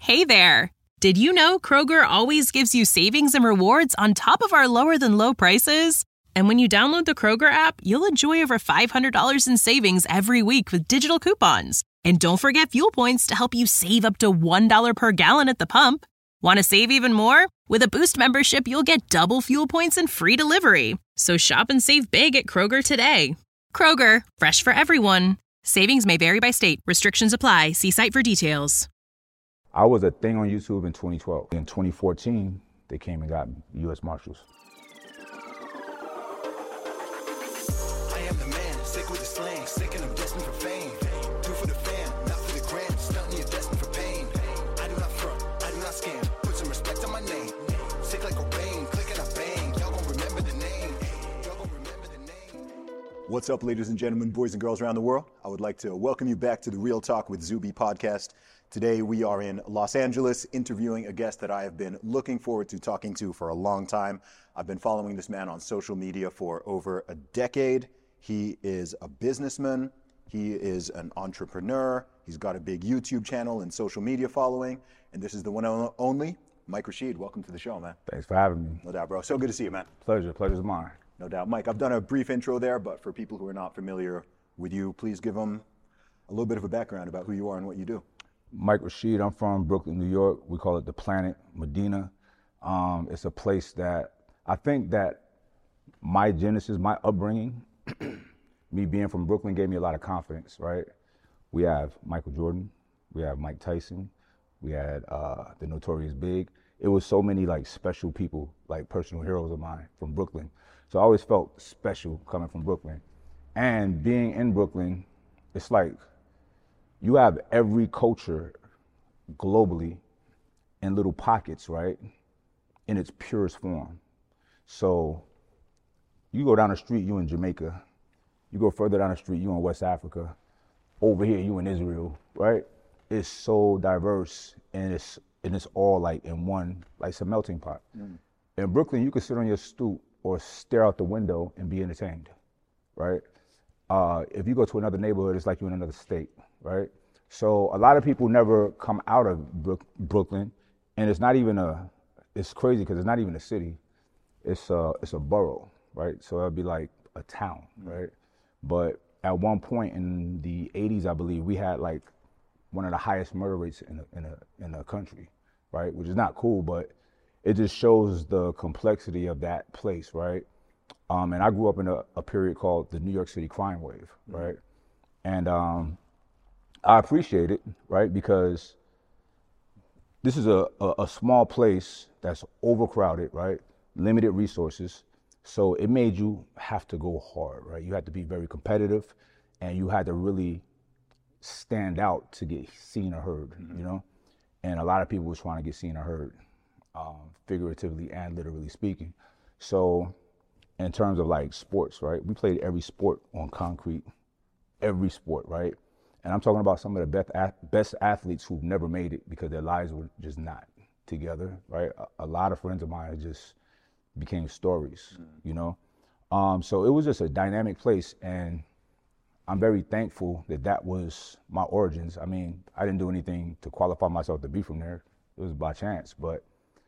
Hey there! Did you know Kroger always gives you savings and rewards on top of our lower-than-low prices? And when you download the Kroger app, you'll enjoy over $500 in savings every week with digital coupons. And don't forget fuel points to help you save up to $1 per gallon at the pump. Want to save even more? With a Boost membership, you'll get double fuel points and free delivery. So shop and save big at Kroger today. Kroger, fresh for everyone. Savings may vary by state. Restrictions apply. See site for details. I was a thing on YouTube in 2012. In 2014, they came and got me, the U.S. Marshals. I am the man, sick with the slang, sick and I'm destined for fame. Do for the fam, not for the gram, stunting you're destined for pain. I do not front, I do not scam, put some respect on my name. Sick like Cobain, click and I bang, y'all gon' remember the name. Y'all gon' remember the name. What's up, ladies and gentlemen, boys and girls around the world? I would like to welcome you back to the Real Talk with Zuby podcast. Today we are in Los Angeles interviewing a guest that I have been looking forward to talking to for a long time. I've been following this man on social media for over a decade. He is a businessman. He is an entrepreneur. He's got a big YouTube channel and social media following. And this is the one and only Mike Rashid. Welcome to the show, man. Thanks for having me. No doubt, bro. So good to see you, man. Pleasure's mine. No doubt. Mike, I've done a brief intro there, but for people who are not familiar with you, please give them a little bit of a background about who you are and what you do. Mike Rashid, I'm from Brooklyn, New York. We call it the Planet Medina. It's a place that I think that my genesis, my upbringing, me being from Brooklyn gave me a lot of confidence, right? We have Michael Jordan, we have Mike Tyson, we had the Notorious Big. It was so many like special people, like personal heroes of mine from Brooklyn. So I always felt special coming from Brooklyn. And being in Brooklyn, it's like, you have every culture globally in little pockets, right? In its purest form. So you go down the street, you in Jamaica. You go further down the street, you in West Africa. Over here, you in Israel, right? It's so diverse and it's all like in one, like it's a melting pot. In Brooklyn, you can sit on your stoop or stare out the window and be entertained, right? If you go to another neighborhood, it's like you're in another state, right? So a lot of people never come out of Brooklyn, and it's not even it's crazy because it's not even a city, it's a borough, right? So it'll be like a town, right? But at one point in the 80s, I believe, we had like one of the highest murder rates in the country, right? Which is not cool, but it just shows the complexity of that place, right? And I grew up in a period called the New York City crime wave, right? And I appreciate it, right? Because this is a small place that's overcrowded, right? Limited resources. So it made you have to go hard, right? You had to be very competitive and you had to really stand out to get seen or heard, you know? And a lot of people was trying to get seen or heard, figuratively and literally speaking. So in terms of like sports, right? We played every sport on concrete, every sport, right? And I'm talking about some of the best athletes who've never made it because their lives were just not together, right? A lot of friends of mine just became stories, you know? So it was just a dynamic place, and I'm very thankful that that was my origins. I mean, I didn't do anything to qualify myself to be from there. It was by chance, but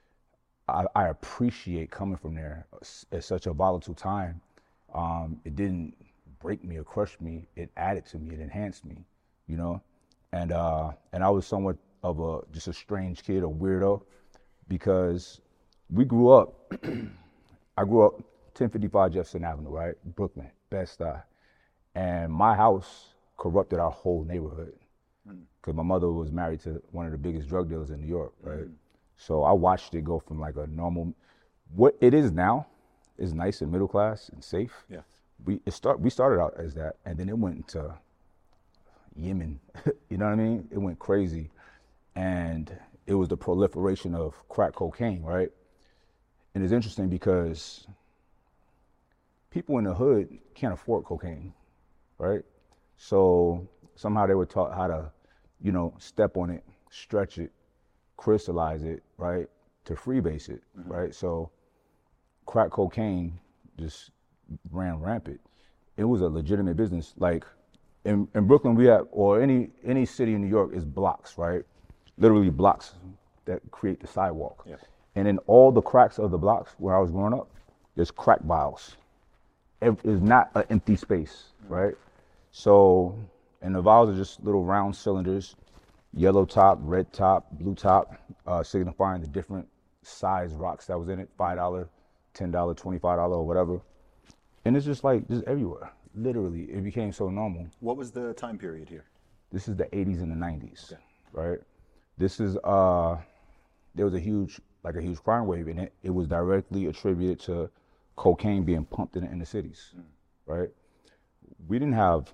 I appreciate coming from there at such a volatile time. It didn't break me or crush me. It added to me. It enhanced me, you know? And I was somewhat of just a strange kid, a weirdo, because we grew up, I grew up 1055 Jefferson Avenue, right? Brooklyn, Bed-Stuy. And my house corrupted our whole neighborhood because my mother was married to one of the biggest drug dealers in New York, right? So I watched it go from like a normal, what it is now is nice and middle class and safe. Yeah. We started out as that, and then it went into Yemen, you know what I mean? It went crazy. And it was the proliferation of crack cocaine, right? And it's interesting because people in the hood can't afford cocaine, right? So somehow they were taught how to, you know, step on it, stretch it, crystallize it, right? To freebase it, right? So crack cocaine just ran rampant. It was a legitimate business. Like in Brooklyn, we have, or any city in New York is blocks, right? Literally blocks that create the sidewalk. Yeah. And in all the cracks of the blocks where I was growing up, there's crack vials. It's not an empty space, right? So, and the vials are just little round cylinders, yellow top, red top, blue top, signifying the different size rocks that was in it, $5, $10, $25, or whatever. And it's just everywhere. Literally, it became so normal. What was the time period here? This is the 80s and the 90s, Okay. right? This is, there was a huge crime wave, and it was directly attributed to cocaine being pumped in the inner cities, right? We didn't have,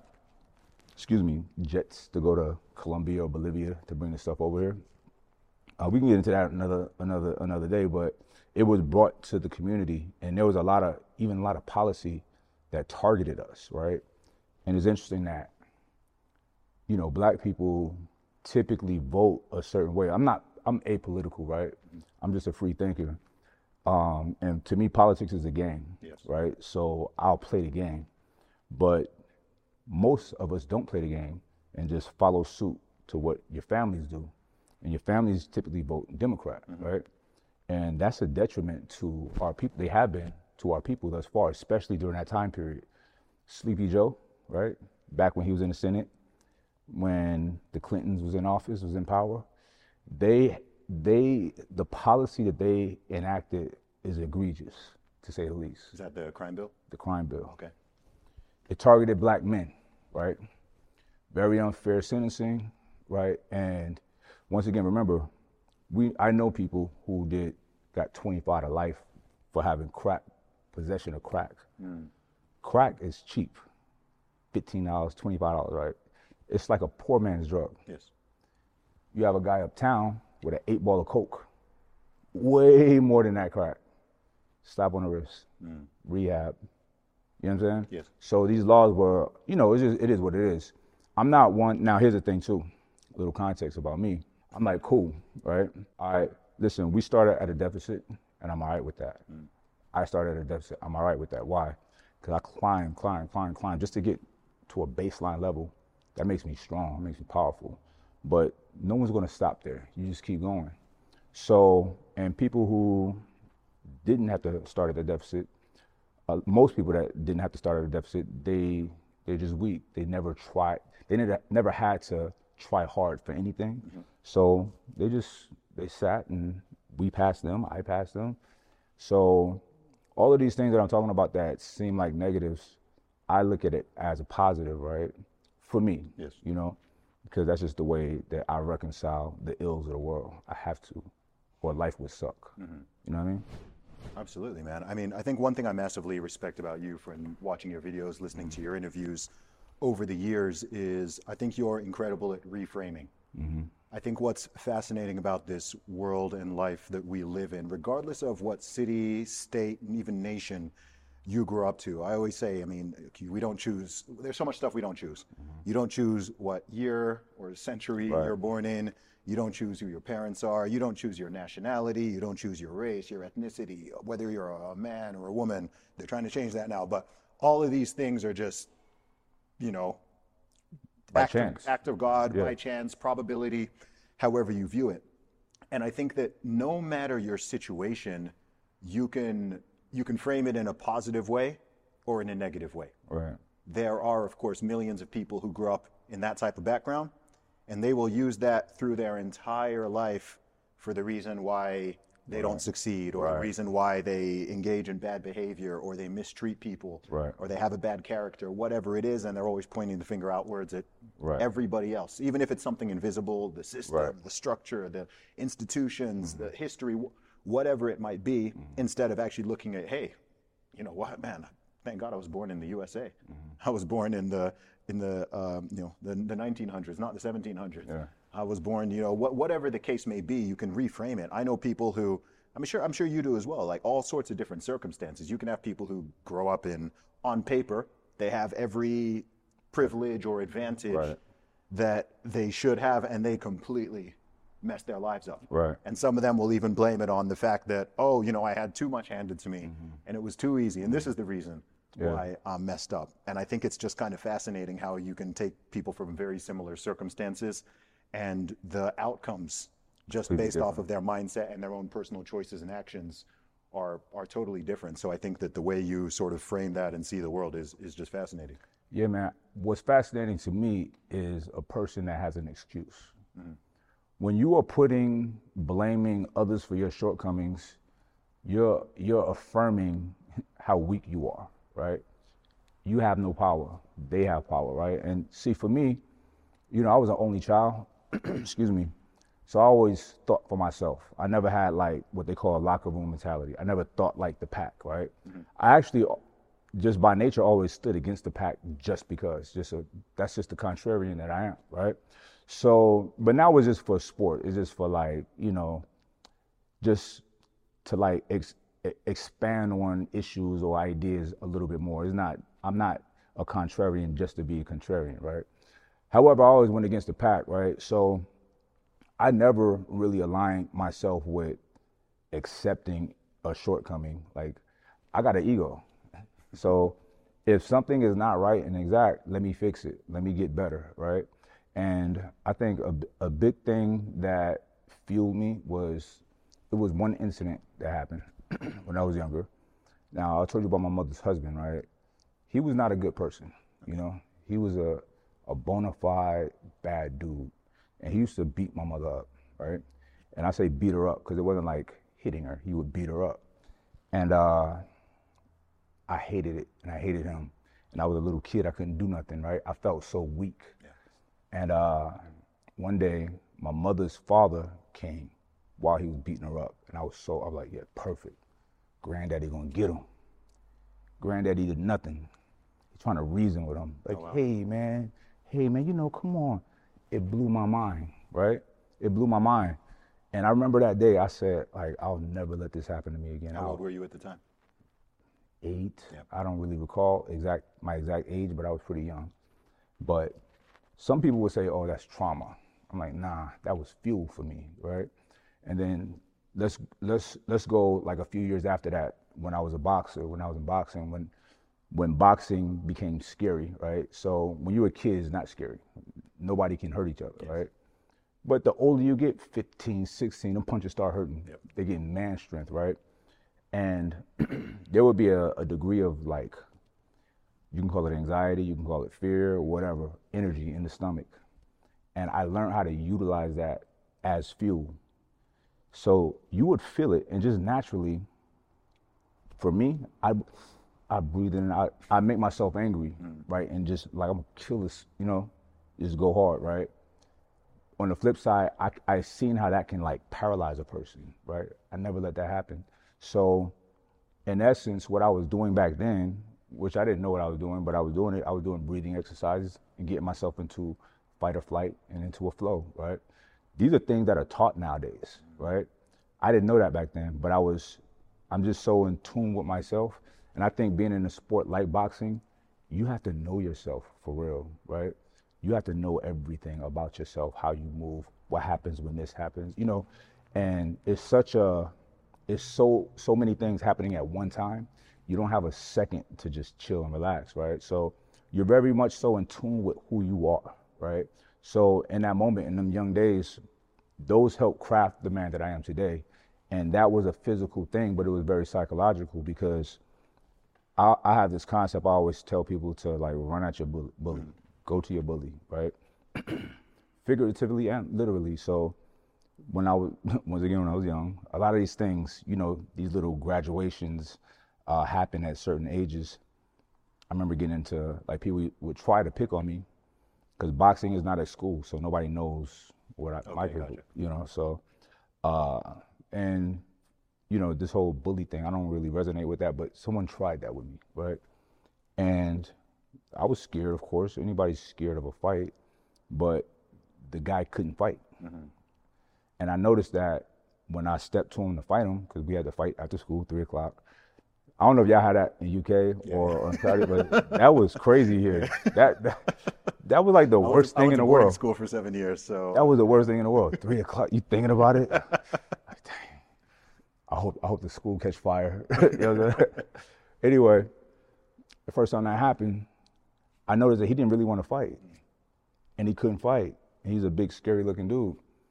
jets to go to Colombia or Bolivia to bring the stuff over here. We can get into that another day, but it was brought to the community, and there was a lot of policy that targeted us, right? And it's interesting that, Black people typically vote a certain way. I'm apolitical, right? I'm just a free thinker. And to me, politics is a game, Yes. right? So I'll play the game. But most of us don't play the game and just follow suit to what your families do. And your families typically vote Democrat, right? And that's a detriment to our people. They have been to our people thus far, especially during that time period. Sleepy Joe, right? Back when he was in the Senate, when the Clintons was in office, was in power, the policy that they enacted is egregious, to say the least. Is that the crime bill? The crime bill. Okay. It targeted Black men, right? Very unfair sentencing, right? And once again, remember, I know people who got 25 to life for having possession of crack. Crack is cheap, $15, $25, right? It's like a poor man's drug. Yes. You have a guy uptown with an 8-ball of coke, way more than that crack. Slap on the wrist, rehab. You know what I'm saying? Yes. So these laws were, it is what it is. I'm not one. Now here's the thing too, a little context about me. I'm like, cool, right? All right, listen, we started at a deficit, and I'm all right with that. I started at a deficit, I'm all right with that. Why? Because I climb just to get to a baseline level. That makes me strong, it makes me powerful. But no one's gonna stop there. You just keep going. So, and people who didn't have to start at a deficit, most people that didn't have to start at a deficit, they're just weak. They never tried, they never had to try hard for anything. So they sat and we passed them, I passed them. So all of these things that I'm talking about that seem like negatives, I look at it as a positive, right? For me, Yes. Because that's just the way that I reconcile the ills of the world. I have to, or life would suck. You know what I mean? Absolutely, man. I mean, I think one thing I massively respect about you from watching your videos, listening to your interviews over the years is I think you're incredible at reframing. I think what's fascinating about this world and life that we live in, regardless of what city, state, and even nation you grew up to, I always say, I mean, we don't choose, there's so much stuff we don't choose. You don't choose what year or century you're born in. You don't choose who your parents are. You don't choose your nationality. You don't choose your race, your ethnicity, whether you're a man or a woman. They're trying to change that now. But all of these things are just, act of God, by chance, probability, however you view it. And I think that no matter your situation, you can frame it in a positive way or in a negative way. Right. There are, of course, millions of people who grew up in that type of background, and they will use that through their entire life for the reason why they don't succeed, or the reason why they engage in bad behavior, or they mistreat people, or they have a bad character, whatever it is, and they're always pointing the finger outwards at everybody else, even if it's something invisible, the system, the structure, the institutions, the history, whatever it might be, instead of actually looking at, hey, you know what, man, thank God I was born in the USA. I was born in the 1900s, not the 1700s. Yeah. I was born, whatever the case may be, you can reframe it. I know people who, I'm sure you do as well, like all sorts of different circumstances. You can have people who grow up on paper, they have every privilege or advantage that they should have, and they completely mess their lives up. Right. And some of them will even blame it on the fact that, I had too much handed to me, and it was too easy, and this is the reason why I'm messed up. And I think it's just kind of fascinating how you can take people from very similar circumstances, and the outcomes just Completely based off different. of their mindset and their own personal choices and actions are totally different. So I think that the way you sort of frame that and see the world is just fascinating. Yeah, man. What's fascinating to me is a person that has an excuse. When you are blaming others for your shortcomings, you're affirming how weak you are, right? You have no power. They have power, right? And see, for me, I was an only child, excuse me. So I always thought for myself. I never had like what they call a locker room mentality. I never thought like the pack, right? I actually, just by nature, always stood against the pack just because. That's just the contrarian that I am, right? So, but now it's just for sport. It's just for like, just to like expand on issues or ideas a little bit more. I'm not a contrarian just to be a contrarian, right? However, I always went against the pack, right? So I never really aligned myself with accepting a shortcoming. Like, I got an ego. So if something is not right and exact, let me fix it. Let me get better, right? And I think a big thing that fueled me was one incident that happened when I was younger. Now, I told you about my mother's husband, right? He was not a good person, He was a bona fide bad dude. And he used to beat my mother up, right? And I say beat her up because it wasn't like hitting her. He would beat her up. And I hated it, and I hated him. And I was a little kid. I couldn't do nothing, right? I felt so weak. Yeah. And one day, my mother's father came while he was beating her up. And I was like, yeah, perfect. Granddaddy gonna get him. Granddaddy did nothing. He's trying to reason with him. Like, hey, man, come on. It blew my mind, right? It blew my mind. And I remember that day I said, like, I'll never let this happen to me again. How old were you at the time? 8. Yeah. I don't really recall my exact age, but I was pretty young. But some people would say, oh, that's trauma. I'm like, nah, that was fuel for me, right? And then let's go like a few years after that, when I was in boxing, when boxing became scary, right? So when you're a kid, it's not scary. Nobody can hurt each other, right? But the older you get, 15, 16, them punches start hurting. Yep. They get man strength, right? And there would be a degree of like, you can call it anxiety, you can call it fear, or whatever, energy in the stomach. And I learned how to utilize that as fuel. So you would feel it, and just naturally, for me, I breathe in and out. I make myself angry, right? And just like, I'm gonna kill this, just go hard, right? On the flip side, I seen how that can like paralyze a person, right? I never let that happen. So in essence, what I was doing back then, which I didn't know what I was doing, but I was doing it. I was doing breathing exercises and getting myself into fight or flight and into a flow, right? These are things that are taught nowadays, right? I didn't know that back then, but I'm just so in tune with myself. And I think being in a sport like boxing, you have to know yourself for real, right? You have to know everything about yourself, how you move, what happens when this happens, and it's so many things happening at one time. You don't have a second to just chill and relax, right? So you're very much so in tune with who you are, right? So in that moment, in them young days, those helped craft the man that I am today. And that was a physical thing, but it was very psychological, because I have this concept I always tell people to like run at your bully, go to your bully, right? Figuratively and literally. So when I was young, a lot of these things, these little graduations happen at certain ages. I remember getting into, like, people would try to pick on me because boxing is not at school, so nobody knows what my people, so, and, this whole bully thing, I don't really resonate with that, but someone tried that with me, right? And I was scared, of course. Anybody's scared of a fight, but the guy couldn't fight. Mm-hmm. And I noticed that when I stepped to him to fight him, because we had to fight after school, 3 o'clock. I don't know if y'all had that in UK or on Saturday, but that was crazy here. That was like the worst thing in the world. I was in school for 7 years, so. That was the worst thing in the world. 3 o'clock, you thinking about it? Like, dang, I hope the school catch fire. Anyway, the first time that happened, I noticed that he didn't really want to fight, and he couldn't fight. And he's a big, scary looking dude.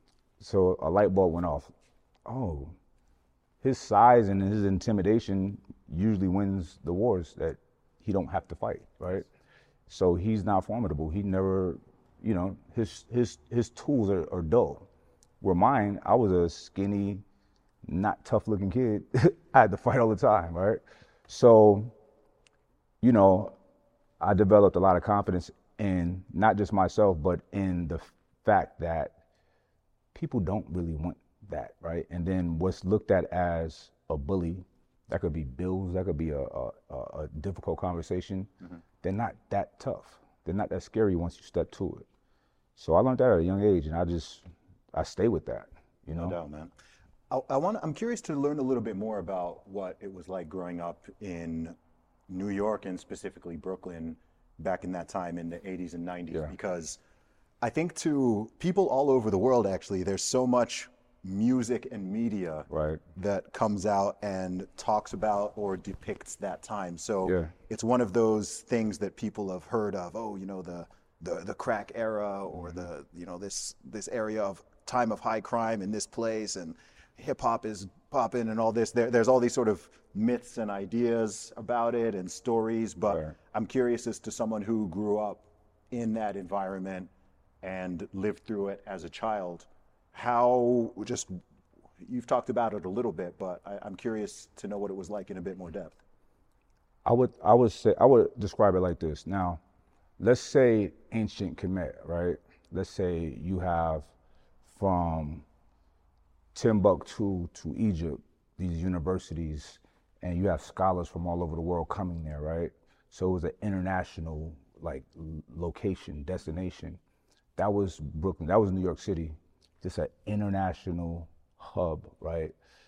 So a light bulb went off. Oh, his size and his intimidation usually wins the wars that he don't have to fight, right? So he's not formidable. He never, you know, his tools are dull. Where mine, I was a skinny, not tough looking kid. I had to fight all the time, right? So, you know, I developed a lot of confidence in not just myself, but in the fact that people don't really want that, right? And then what's looked at as a bully, that could be bills, that could be a difficult conversation. They're not that tough. They're not that scary once you step to it. So I learned that at a young age, and I stay with that, you know? No doubt, man. I'm curious to learn a little bit more about what it was like growing up in New York and specifically Brooklyn back in that time in the 80s and 90s, because I think to people all over the world, actually, there's so much music and media that comes out and talks about or depicts that time. So it's one of those things that people have heard of, oh, you know, the crack era, or the, you know, this area of time of high crime in this place, and hip hop is popping and all this. There's all these sort of myths and ideas about it and stories, but I'm curious as to someone who grew up in that environment and lived through it as a child, how, just, you've talked about it a little bit, but I'm curious to know what it was like in a bit more depth. I would describe it like this. Now, let's say ancient Kemet, right? Let's say you have from Timbuktu to Egypt, these universities, and you have scholars from all over the world coming there, right? So it was an international, like, location, destination. That was Brooklyn, that was New York City, just an international hub, right?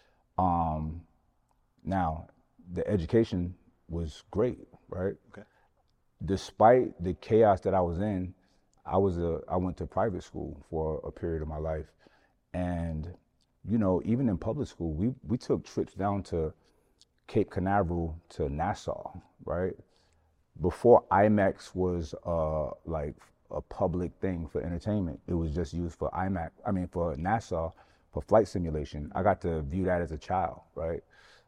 Now, the education was great, right? Okay. Despite the chaos that I was in, I went to private school for a period of my life. And, you know, even in public school, we took trips down to Cape Canaveral to Nassau, right? Before IMAX was like a public thing for entertainment, it was just used for for Nassau, for flight simulation. I got to view that as a child, right?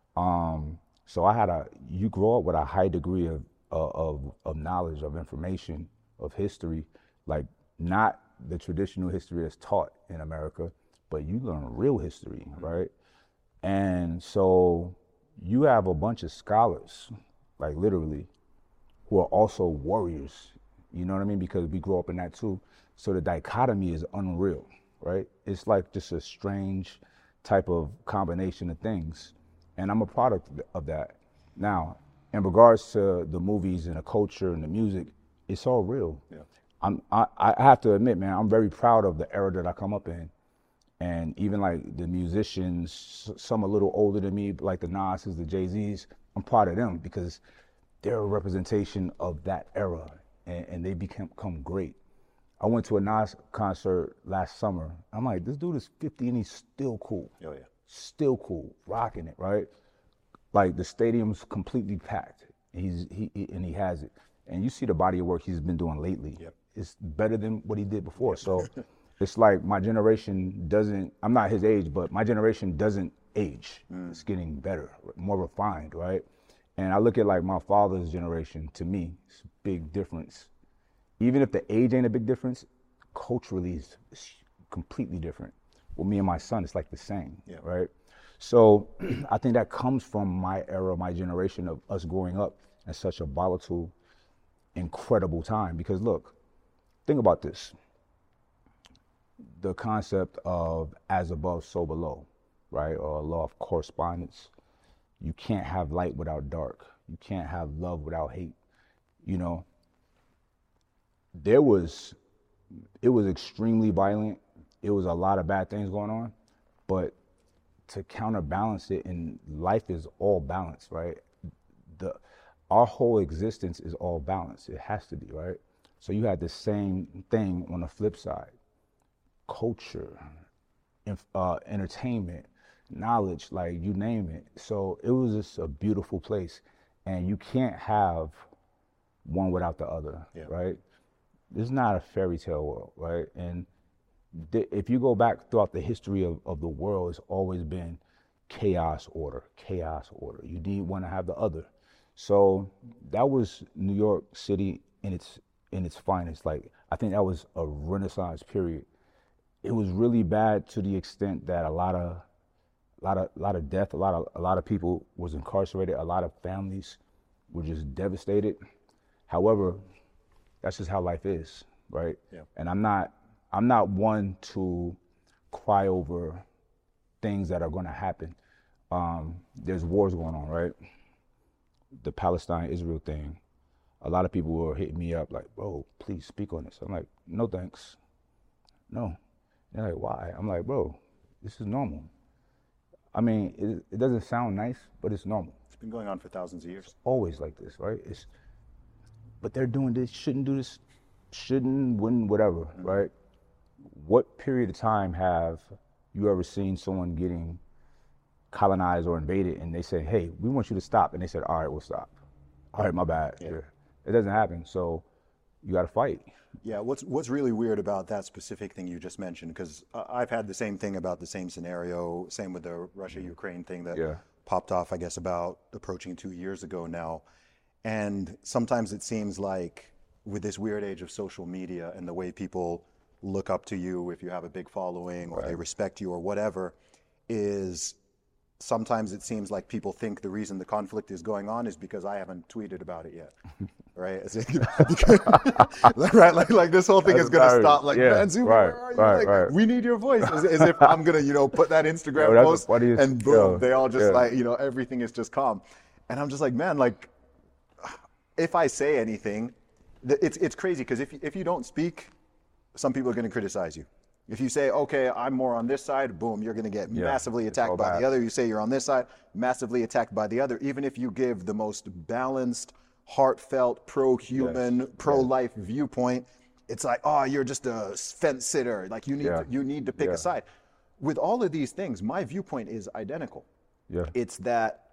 So you grow up with a high degree of knowledge, of information, of history, like not the traditional history that's taught in America, but you learn real history, right? And so you have a bunch of scholars, like literally, who are also warriors, you know what I mean? Because we grew up in that too. So the dichotomy is unreal, right? It's like just a strange type of combination of things. And I'm a product of that. Now, in regards to the movies and the culture and the music, it's all real. Yeah. I have to admit, man, I'm very proud of the era that I come up in. And even like the musicians, some a little older than me, like the Nas's, the Jay-Z's, I'm proud of them because they're a representation of that era, and they become great. I went to a Nas concert last summer. I'm like, this dude is 50 and he's still cool. Oh yeah. Still cool, rocking it, right? Like the stadium's completely packed. He has it. And you see the body of work he's been doing lately. Yep. It's better than what he did before. So it's like my generation doesn't, I'm not his age, but my generation doesn't age. It's getting better, more refined, right? And I look at like my father's generation, to me, it's a big difference. Even if the age ain't a big difference, culturally it's completely different. With me and my son, it's like the same, right? So I think that comes from my era, my generation of us growing up in such a volatile, incredible time. Because look, think about this. The concept of as above, so below, right? Or law of correspondence. You can't have light without dark. You can't have love without hate. You know, it was extremely violent. It was a lot of bad things going on, but to counterbalance it, and life is all balance, right? Our whole existence is all balance. It has to be, right? So you had the same thing on the flip side. Culture, entertainment, knowledge, like you name it. So it was just a beautiful place, and you can't have one without the other, right? This is not a fairy tale world, right? And if you go back throughout the history of the world, it's always been chaos, order. You need one to have the other. So that was New York City in its finest. Like, I think that was a Renaissance period. It was really bad to the extent that a lot of death, a lot of people was incarcerated. A lot of families were just devastated. However, that's just how life is, right? Yeah. And I'm not one to cry over things that are going to happen. There's wars going on, right? The Palestine-Israel thing. A lot of people were hitting me up like, bro, please speak on this. I'm like, no thanks. No. They're like, why? I'm like, bro, this is normal. I mean, it doesn't sound nice, but it's normal. It's been going on for thousands of years. Always like this, right? But they're doing this, shouldn't do this, shouldn't, wouldn't, whatever, right? What period of time have you ever seen someone getting colonized or invaded and they say, hey, we want you to stop, and they said, all right, we'll stop. All right, my bad. Yeah. It doesn't happen, so you got to fight. Yeah, what's really weird about that specific thing you just mentioned, because I've had the same thing about the same scenario, same with the Russia-Ukraine thing that popped off, I guess, about approaching 2 years ago now. And sometimes it seems like with this weird age of social media and the way people look up to you if you have a big following or they respect you or whatever, is sometimes it seems like people think the reason the conflict is going on is because I haven't tweeted about it yet, right? Right, like this whole thing is going to stop. Like, man, Zuby, where are you? Like, we need your voice. As if I'm going to, put that Instagram post and boom, they all just like, everything is just calm. And I'm just like, man, like, if I say anything, it's crazy because if you don't speak, some people are going to criticize you. If you say, okay, I'm more on this side, boom, you're going to get massively attacked by the other. You say you're on this side, massively attacked by the other. Even if you give the most balanced, heartfelt, pro-human, pro-life viewpoint, it's like, oh, you're just a fence sitter. Like, you need to pick a side. With all of these things, my viewpoint is identical. Yeah. It's that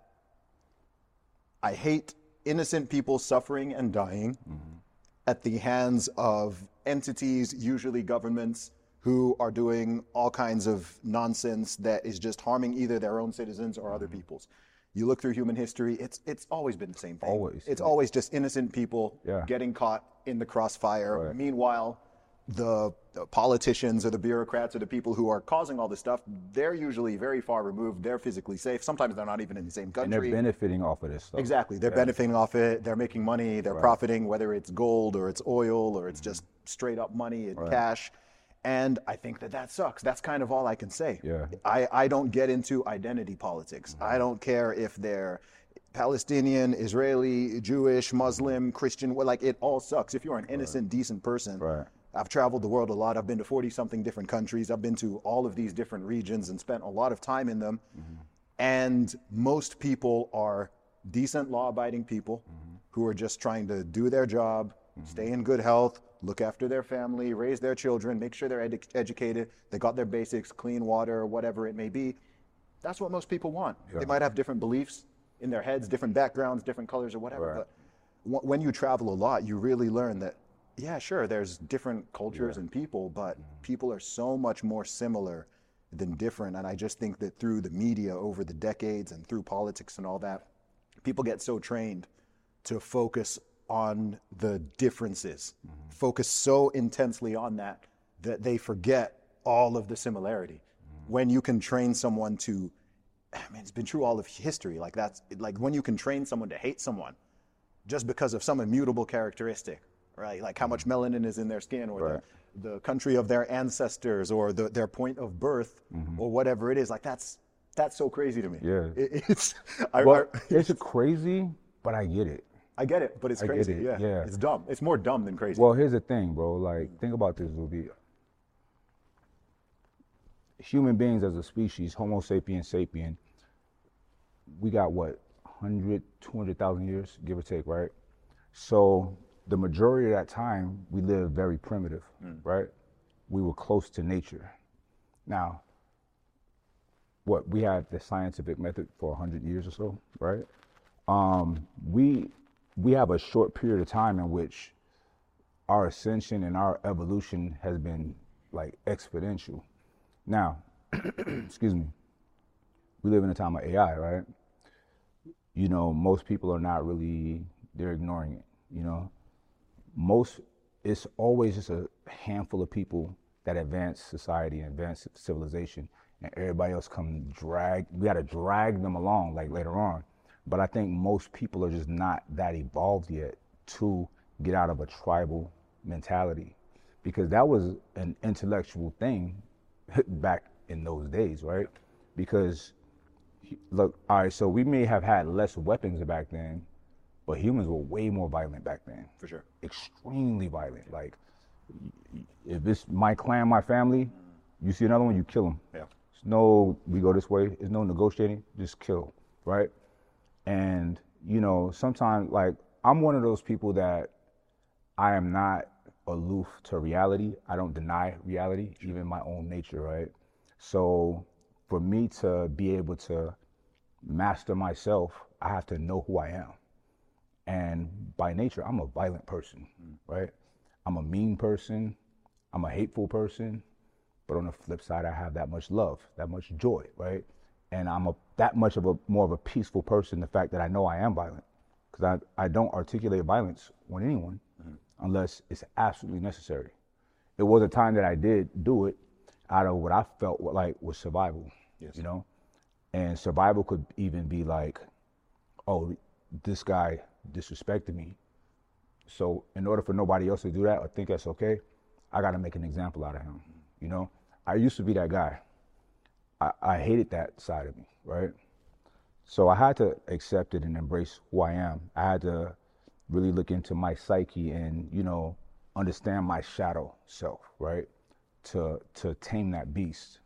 I hate innocent people suffering and dying at the hands of entities, usually governments, who are doing all kinds of nonsense that is just harming either their own citizens or other people's. You look through human history, it's always been the same thing. Always. It's always just innocent people getting caught in the crossfire. Right. Meanwhile, the politicians or the bureaucrats or the people who are causing all this stuff, they're usually very far removed. They're physically safe. Sometimes they're not even in the same country. And they're benefiting off of this stuff. Exactly. They're benefiting off it. They're making money. They're profiting, whether it's gold or it's oil or it's just straight up money and cash. And I think that sucks. That's kind of all I can say. Yeah. I don't get into identity politics. I don't care if they're Palestinian, Israeli, Jewish, Muslim, Christian. Like, it all sucks. If you're an innocent, decent person, I've traveled the world a lot. I've been to 40-something different countries. I've been to all of these different regions and spent a lot of time in them. And most people are decent, law-abiding people who are just trying to do their job, stay in good health, look after their family, raise their children, make sure they're educated, they got their basics, clean water, whatever it may be. That's what most people want. They might have different beliefs in their heads, different backgrounds, different colors or whatever. But when you travel a lot, you really learn that, yeah, sure, there's different cultures and people, but people are so much more similar than different. And I just think that through the media over the decades and through politics and all that, people get so trained to focus on the differences, focus so intensely on that they forget all of the similarity. When you can train someone to, I mean, it's been true all of history, like that's, like when you can train someone to hate someone just because of some immutable characteristic, right? Like how much melanin is in their skin or the country of their ancestors or their point of birth or whatever it is, like that's so crazy to me. Yeah. It's crazy, but I get it. I get it, but it's crazy. Yeah. It's dumb. It's more dumb than crazy. Well, here's the thing, bro. Like, think about this, Zuby. Human beings as a species, Homo sapiens sapien, we got what, 100, 200,000 years, give or take, right? So the majority of that time, we lived very primitive, right? We were close to nature. Now, we had the scientific method for 100 years or so, right? We have a short period of time in which our ascension and our evolution has been like exponential. Now, excuse me, we live in a time of AI, right? You know, most people are not really, they're ignoring it, you know? It's always just a handful of people that advance society and advance civilization, and everybody else we gotta drag them along like later on. But I think most people are just not that evolved yet to get out of a tribal mentality, because that was an intellectual thing back in those days, right? Because look, all right, so we may have had less weapons back then, but humans were way more violent back then. For sure. Extremely violent. Like, if it's my clan, my family, you see another one, you kill them. Yeah. There's no, we go this way, there's no negotiating, just kill, right? And, you know, sometimes, like, I'm one of those people that I am not aloof to reality. I don't deny reality, even my own nature, right? So for me to be able to master myself, I have to know who I am. And by nature, I'm a violent person, right? I'm a mean person, I'm a hateful person, but on the flip side, I have that much love, that much joy, right? And I'm that much of more of a peaceful person, the fact that I know I am violent, because I don't articulate violence on anyone unless it's absolutely necessary. It was a time that I did do it out of what I felt like was survival, you know? And survival could even be like, oh, this guy disrespected me. So in order for nobody else to do that or think that's okay, I got to make an example out of him, you know? I used to be that guy. I hated that side of me, right? So I had to accept it and embrace who I am. I had to really look into my psyche and, you know, understand my shadow self, right? To tame that beast.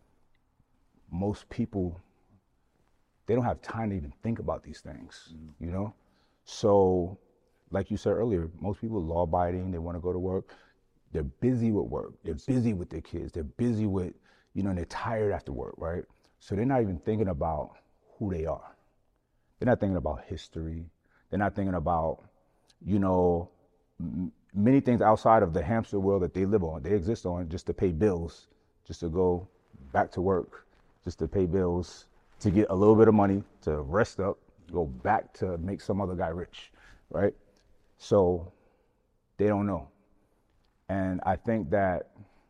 Most people, they don't have time to even think about these things, you know? So, like you said earlier, most people are law-abiding, they want to go to work. They're busy with work. They're busy with their kids. They're busy with, you know, and they're tired after work, right? So they're not even thinking about who they are. They're not thinking about history. They're not thinking about, you know, many things outside of the hamster wheel that they live on. They exist on just to pay bills, just to go back to work, just to pay bills, to get a little bit of money, to rest up, go back to make some other guy rich, right? So they don't know. And I think that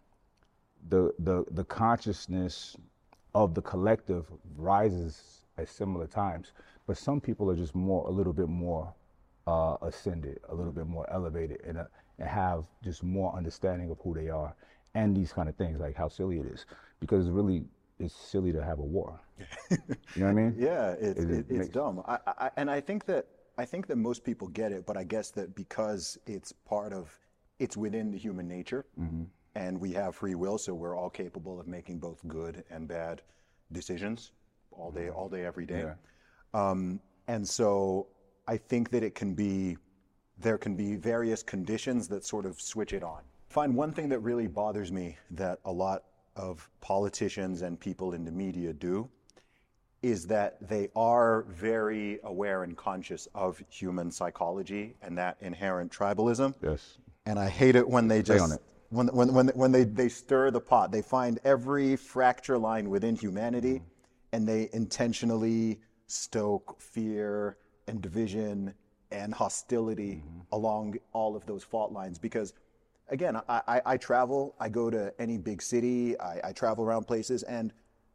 the consciousness of the collective rises at similar times, but some people are just a little bit more ascended, a little bit more elevated, and have just more understanding of who they are and these kind of things, like how silly it is, because it's silly to have a war. You know what I mean? Yeah, it's dumb. And I think that most people get it, but I guess that because it's within the human nature, and we have free will, so we're all capable of making both good and bad decisions all day, every day. Yeah. And so I think that there can be various conditions that sort of switch it on. I find one thing that really bothers me that a lot of politicians and people in the media do is that they are very aware and conscious of human psychology and that inherent tribalism. Yes. And I hate it when they just when they stir the pot. They find every fracture line within humanity, and they intentionally stoke fear and division and hostility along all of those fault lines. Because, again, I travel. I go to any big city. I travel around places, and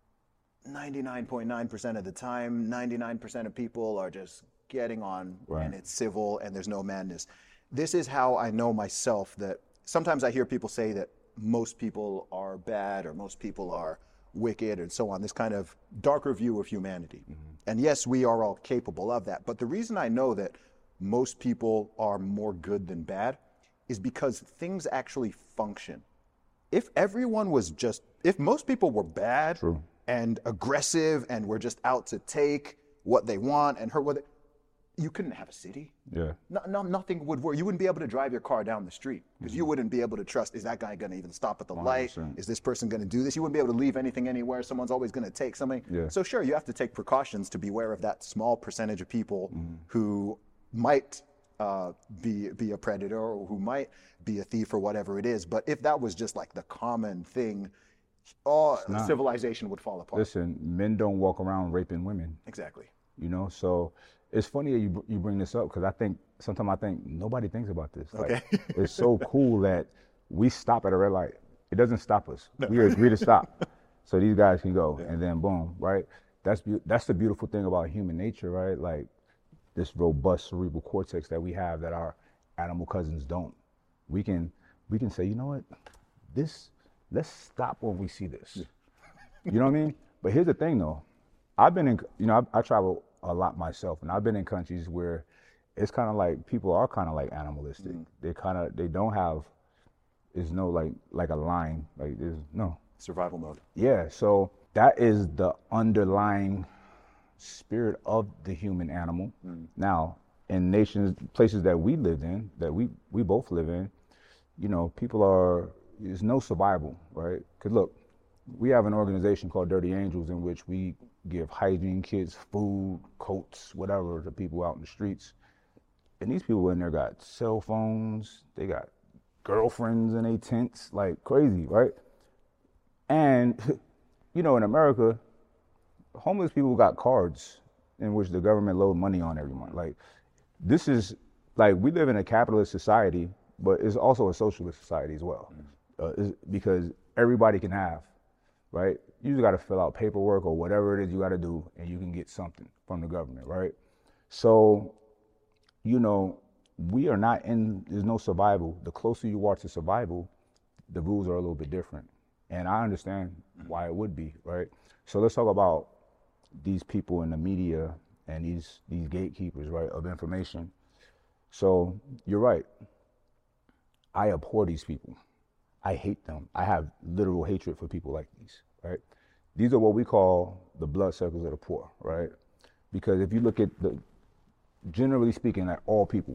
99.9% of the time, 99% of people are just getting on, and it's civil, and there's no madness. This is how I know myself that sometimes I hear people say that most people are bad or most people are wicked and so on, this kind of darker view of humanity. And yes, we are all capable of that. But the reason I know that most people are more good than bad is because things actually function. If most people were bad and aggressive and were just out to take what they want and hurt you couldn't have a city. Yeah. Nothing would work. You wouldn't be able to drive your car down the street because you wouldn't be able to trust, is that guy going to even stop at the 100%. Light? Is this person going to do this? You wouldn't be able to leave anything anywhere. Someone's always going to take something. Yeah. So sure, you have to take precautions to be aware of that small percentage of people who might be a predator or who might be a thief or whatever it is. But if that was just like the common thing, all civilization would fall apart. Listen, men don't walk around raping women. Exactly. You know, so it's funny that you bring this up because sometimes I think nobody thinks about this. Okay. Like, it's so cool that we stop at a red light. It doesn't stop us. No. We agree to stop, so these guys can go, and then boom, right? That's the beautiful thing about human nature, right? Like this robust cerebral cortex that we have that our animal cousins don't. We can say, you know what, let's stop when we see this. You know what I mean? But here's the thing, though. I've been I travel a lot myself, and I've been in countries where it's kind of like people are kind of like animalistic. They don't have, there's no like a line, like there's no survival mode. Yeah, so that is the underlying spirit of the human animal. Now, in places that we lived in, that we both live in, you know, there's no survival, right? Because look, we have an organization called Dirty Angels in which we give hygiene kits, food, coats, whatever to people out in the streets. And these people in there got cell phones, they got girlfriends in their tents, like crazy, right? And, you know, in America, homeless people got cards in which the government load money on every month. Like, this is, like, we live in a capitalist society, but it's also a socialist society as well. Because everybody can have, right? You just got to fill out paperwork or whatever it is you got to do, and you can get something from the government, right? So, you know, there's no survival. The closer you are to survival, the rules are a little bit different. And I understand why it would be, right? So let's talk about these people in the media and these gatekeepers, right, of information. So you're right. I abhor these people. I hate them. I have literal hatred for people like these, right? These are what we call the bloodsuckers of the poor, right? Because if you look at generally speaking, at all people,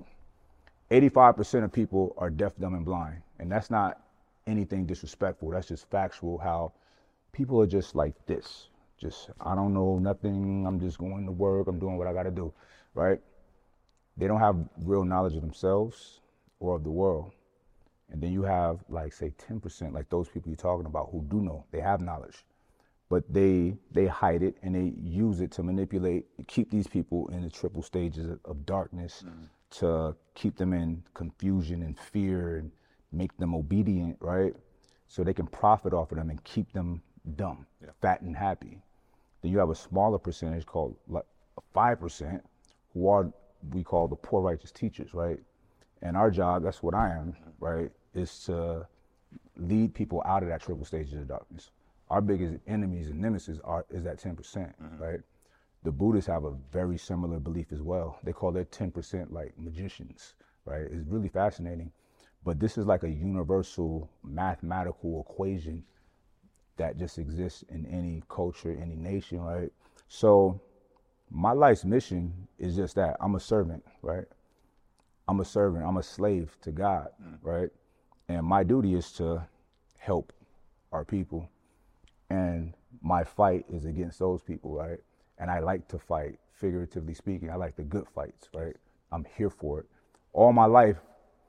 85% of people are deaf, dumb, and blind. And that's not anything disrespectful. That's just factual how people are just like this. Just, I don't know nothing. I'm just going to work. I'm doing what I got to do, right? They don't have real knowledge of themselves or of the world. And then you have, like, say, 10%, like those people you're talking about who do know. They have knowledge. But they hide it and they use it to manipulate, keep these people in the triple stages of darkness, to keep them in confusion and fear and make them obedient, right? So they can profit off of them and keep them dumb, fat and happy. Then you have a smaller percentage called like 5% who are, we call the poor righteous teachers, right? And our job, that's what I am, right, is to lead people out of that triple stages of darkness. Our biggest enemies and nemesis is that 10%, right? The Buddhists have a very similar belief as well. They call their 10% like magicians, right? It's really fascinating. But this is like a universal mathematical equation that just exists in any culture, any nation, right? So my life's mission is just that. I'm a servant, right? I'm a servant. I'm a slave to God, right? And my duty is to help our people. And my fight is against those people, right? And I like to fight, figuratively speaking. I like the good fights, right? I'm here for it. All my life,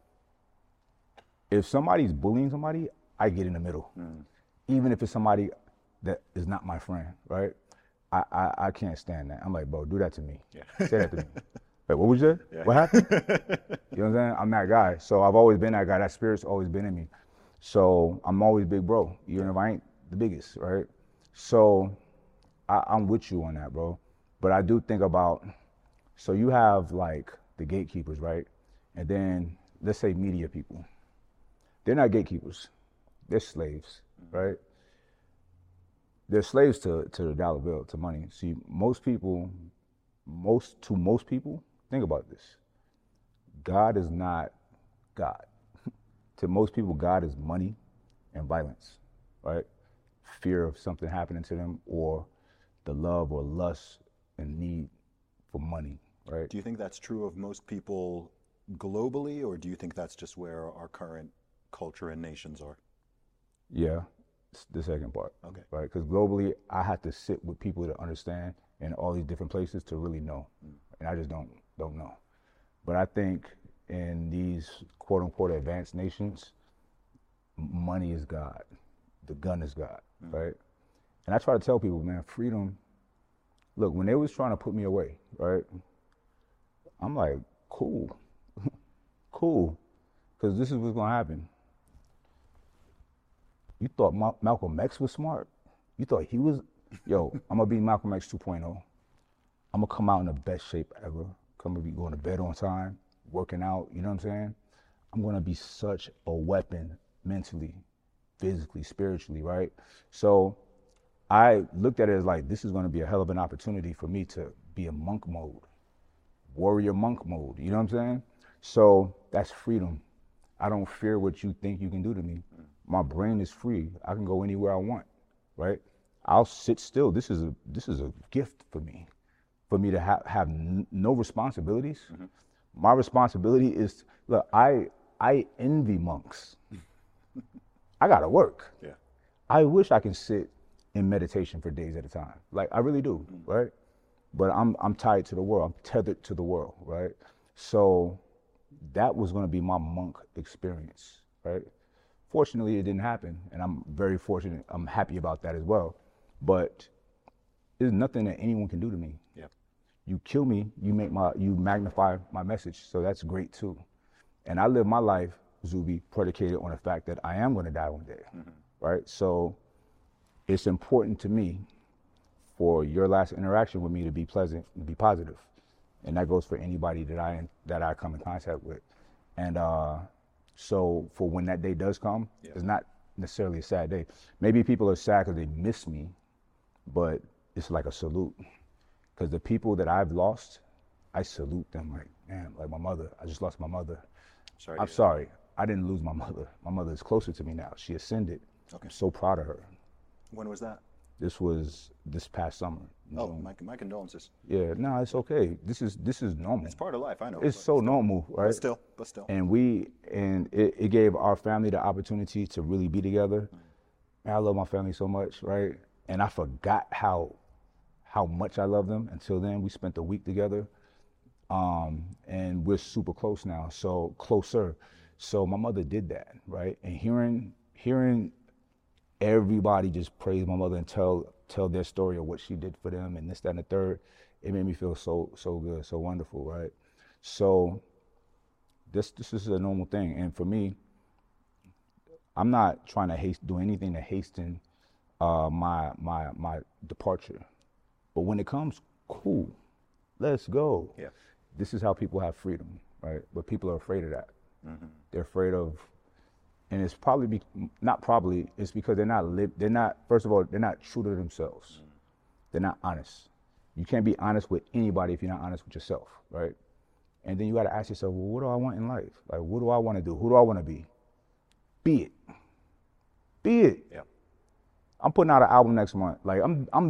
if somebody's bullying somebody, I get in the middle. Even if it's somebody that is not my friend, right? I can't stand that. I'm like, bro, do that to me. Say that to me. Like, what was that? What happened? You know what I'm saying? I'm that guy. So I've always been that guy. That spirit's always been in me. So I'm always big bro, even if I ain't the biggest, right? So I'm with you on that, bro. But I do think about, so you have like the gatekeepers, right? And then let's say media people. They're not gatekeepers. They're slaves, right? They're slaves to the dollar bill, to money. See, most people, think about this. God is not God. To most people, God is money and violence, right? Fear of something happening to them, or the love or lust and need for money, right? Do you think that's true of most people globally, or do you think that's just where our current culture and nations are? Yeah, it's the second part. Okay. Right, because globally, I have to sit with people to understand in all these different places to really know, and I just don't know. But I think in these quote unquote advanced nations, money is God, the gun is God, right? And I try to tell people, man, freedom. Look, when they was trying to put me away, right? I'm like, cool, cool, because this is what's gonna happen. You thought Malcolm X was smart? You thought he was? Yo, I'm gonna be Malcolm X 2.0. I'm gonna come out in the best shape ever. I'm gonna be going to bed on time, working out, you know what I'm saying? I'm gonna be such a weapon mentally, physically, spiritually, right? So I looked at it as like, this is gonna be a hell of an opportunity for me to be in monk mode, warrior monk mode, you know what I'm saying? So that's freedom. I don't fear what you think you can do to me. My brain is free. I can go anywhere I want, right? I'll sit still. This is a gift for me to have no responsibilities. My responsibility is, look, I envy monks. I gotta work. Yeah. I wish I can sit in meditation for days at a time. Like, I really do, right? But I'm tied to the world. I'm tethered to the world, right? So that was gonna be my monk experience, right? Fortunately, it didn't happen, and I'm very fortunate. I'm happy about that as well. But there's nothing that anyone can do to me. Yeah. You kill me, you magnify my message, so that's great too. And I live my life, Zuby, predicated on the fact that I am going to die one day, right? So it's important to me for your last interaction with me to be pleasant, to be positive, and that goes for anybody that I come in contact with. And so for when that day does come, it's not necessarily a sad day. Maybe people are sad because they miss me, but it's like a salute. Because the people that I've lost, I salute them like, man, like my mother. I just lost my mother. I'm sorry. I didn't lose my mother. My mother is closer to me now. She ascended. Okay. I'm so proud of her. When was that? This was this past summer. Oh, my condolences. Yeah, no, it's okay. This is normal. It's part of life, I know. It's so normal, right? But still. And it gave our family the opportunity to really be together. Man, I love my family so much, right? And I forgot how much I love them until then. We spent a week together, and we're super close now, so closer. So my mother did that, right? And hearing everybody just praise my mother and tell their story of what she did for them and this, that, and the third, it made me feel so good, so wonderful, right? So this is a normal thing. And for me, I'm not trying to do anything to hasten my departure. But when it comes, cool, let's go. Yeah. This is how people have freedom, right? But people are afraid of that. They're afraid of, and it's probably it's because they're not, first of all, they're not true to themselves. They're not honest. You can't be honest with anybody if you're not honest with yourself, right? And then you got to ask yourself, well, what do I want in life? Like, what do I want to do? Who do I want to be? Be it. Be it. Yeah. I'm putting out an album next month. Like,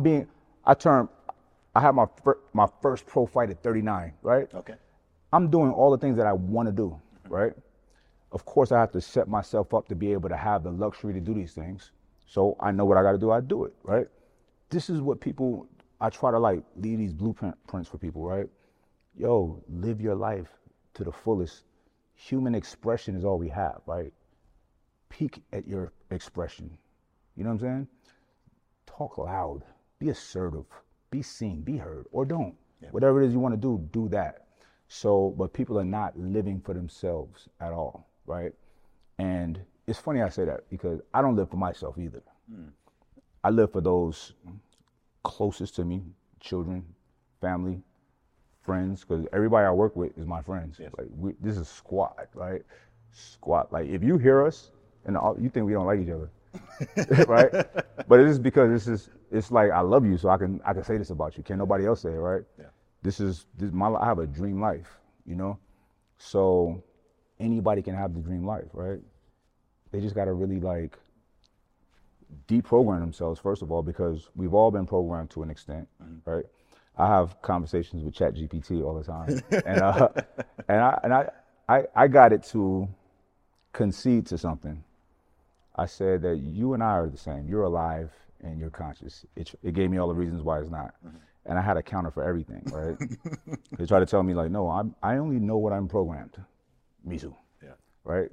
I had my first pro fight at 39, right? Okay. I'm doing all the things that I want to do, right? Of course, I have to set myself up to be able to have the luxury to do these things. So I know what I got to do, I do it, right? This is what I try to like leave these blueprints for people, right? Yo, live your life to the fullest. Human expression is all we have, right? Peak at your expression. You know what I'm saying? Talk loud, be assertive, be seen, be heard, or don't. Yeah. Whatever it is you want to do that. So, but people are not living for themselves at all, right? And it's funny I say that because I don't live for myself either. I live for those closest to me, children, family, friends, because everybody I work with is my friends. Yes. Like this is squad, right? Squad. Like if you hear us and you think we don't like each other, right? But it is because it's like I love you, so I can say this about you. Can't nobody else say it, right? Yeah. I have a dream life, you know? So anybody can have the dream life, right? They just gotta really like deprogram themselves, first of all, because we've all been programmed to an extent, right? I have conversations with ChatGPT all the time. and I got it to concede to something. I said that you and I are the same. You're alive and you're conscious. It gave me all the reasons why it's not. And I had a counter for everything, right? They try to tell me like, no, I only know what I'm programmed. Me too. Yeah. Right?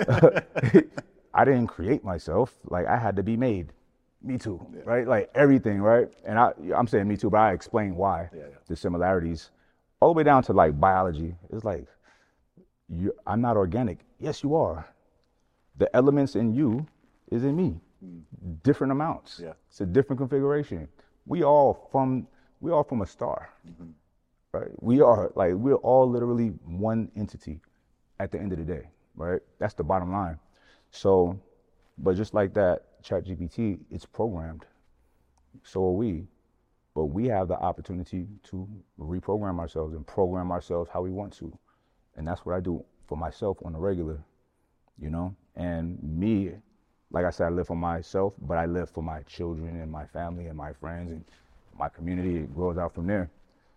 I didn't create myself. Like, I had to be made. Me too. Yeah. Right? Like, everything, right? And I'm saying me too, but I explain why the similarities. All the way down to, like, biology. It's like, I'm not organic. Yes, you are. The elements in you is in me. Different amounts. Yeah. It's a different configuration. We all from a star. Right? We're all literally one entity at the end of the day, right? That's the bottom line. So, but just like that, ChatGPT, it's programmed. So are we. But we have the opportunity to reprogram ourselves and program ourselves how we want to. And that's what I do for myself on the regular, you know? And me, like I said, I live for myself, but I live for my children and my family and my friends and my community. It grows out from there.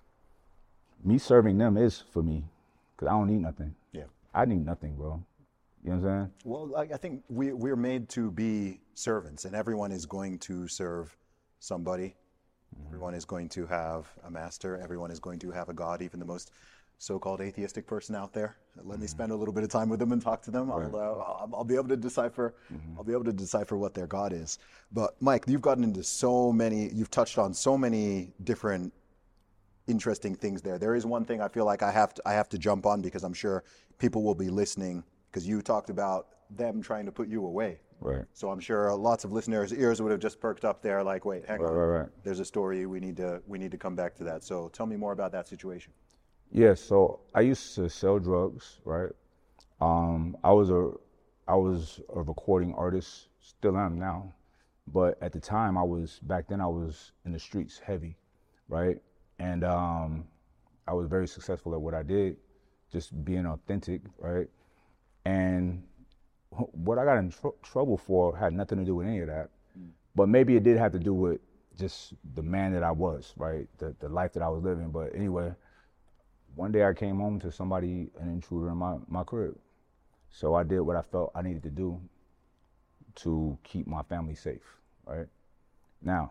Me serving them is for me, because I don't need nothing. Yeah. I need nothing, bro. You know what I'm saying? Well, I think we're made to be servants, and everyone is going to serve somebody. Everyone is going to have a master. Everyone is going to have a God, even the most so-called atheistic person out there. Let me spend a little bit of time with them and talk to them. Right. I'll be able to decipher. I'll be able to decipher what their God is. But Mike, you've gotten into you've touched on so many different interesting things there. There is one thing I feel like I have to jump on, because I'm sure people will be listening, because you talked about them trying to put you away. Right. So I'm sure lots of listeners' ears would have just perked up there, like, wait, hang on. Right. There's a story. We need to come back to that. So tell me more about that situation. Yeah. So I used to sell drugs. Right. I was a recording artist. Still am now, but at the time I was in the streets heavy, right? And I was very successful at what I did, just being authentic, right? And what I got in trouble for had nothing to do with any of that. But maybe it did have to do with just the man that I was, right? The life that I was living. But anyway, one day I came home to an intruder in my crib. So I did what I felt I needed to do to keep my family safe, right? Now,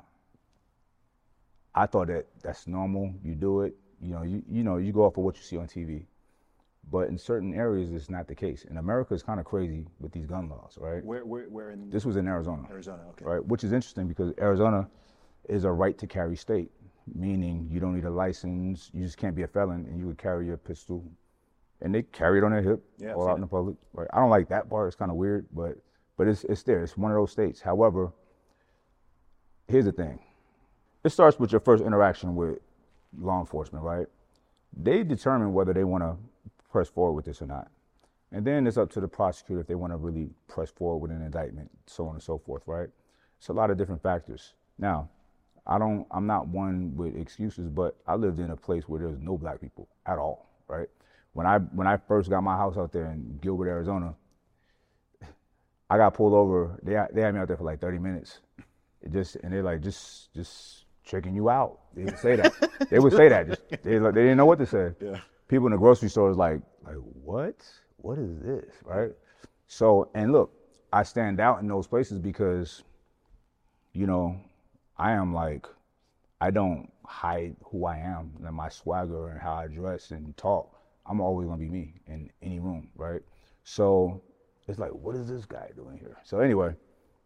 I thought that's normal. You do it. You go off of what you see on TV. But in certain areas, it's not the case. And America is kind of crazy with these gun laws, right? Where in? This was in Arizona. Arizona, okay. Right, which is interesting because Arizona is a right to carry state, meaning you don't need a license, you just can't be a felon, and you would carry your pistol. And they carry it on their hip, all out in the public. Right? I don't like that part. It's kind of weird, but it's there. It's one of those states. However, here's the thing. It starts with your first interaction with law enforcement, right? They determine whether they want to press forward with this or not. And then it's up to the prosecutor if they want to really press forward with an indictment, so on and so forth, right? It's a lot of different factors. Now, I'm not one with excuses, but I lived in a place where there was no black people at all, right? When I first got my house out there in Gilbert, Arizona, I got pulled over. They had me out there for like 30 minutes. And they're like, just checking you out. They would say that. They would say that. They didn't know what to say. Yeah. People in the grocery store is like what? What is this, right? So, and look, I stand out in those places because, I don't hide who I am and my swagger and how I dress and talk. I'm always gonna be me in any room, right? So it's like, what is this guy doing here? So anyway,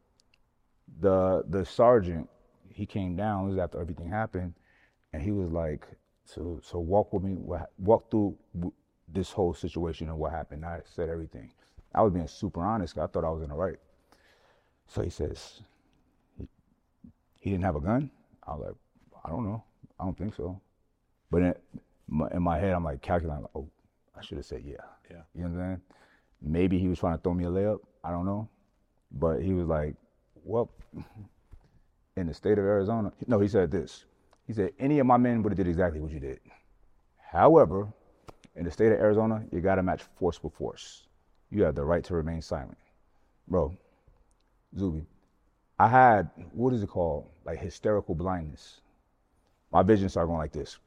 the sergeant, he came down, it was after everything happened, and he was like, so walk with me, walk through this whole situation and what happened. I said everything. I was being super honest, 'cause I thought I was in the right. So he says, he didn't have a gun? I was like, I don't know. I don't think so. But in my head, I'm like calculating, like, oh, I should have said yeah. Yeah. You know what I'm saying? Maybe he was trying to throw me a layup. I don't know. But he was like, well, in the state of Arizona, no, he said this. He said, any of my men would have did exactly what you did. However, in the state of Arizona, you got to match force with force. You have the right to remain silent. Bro, Zuby, I had, what is it called? Like hysterical blindness. My vision started going like this.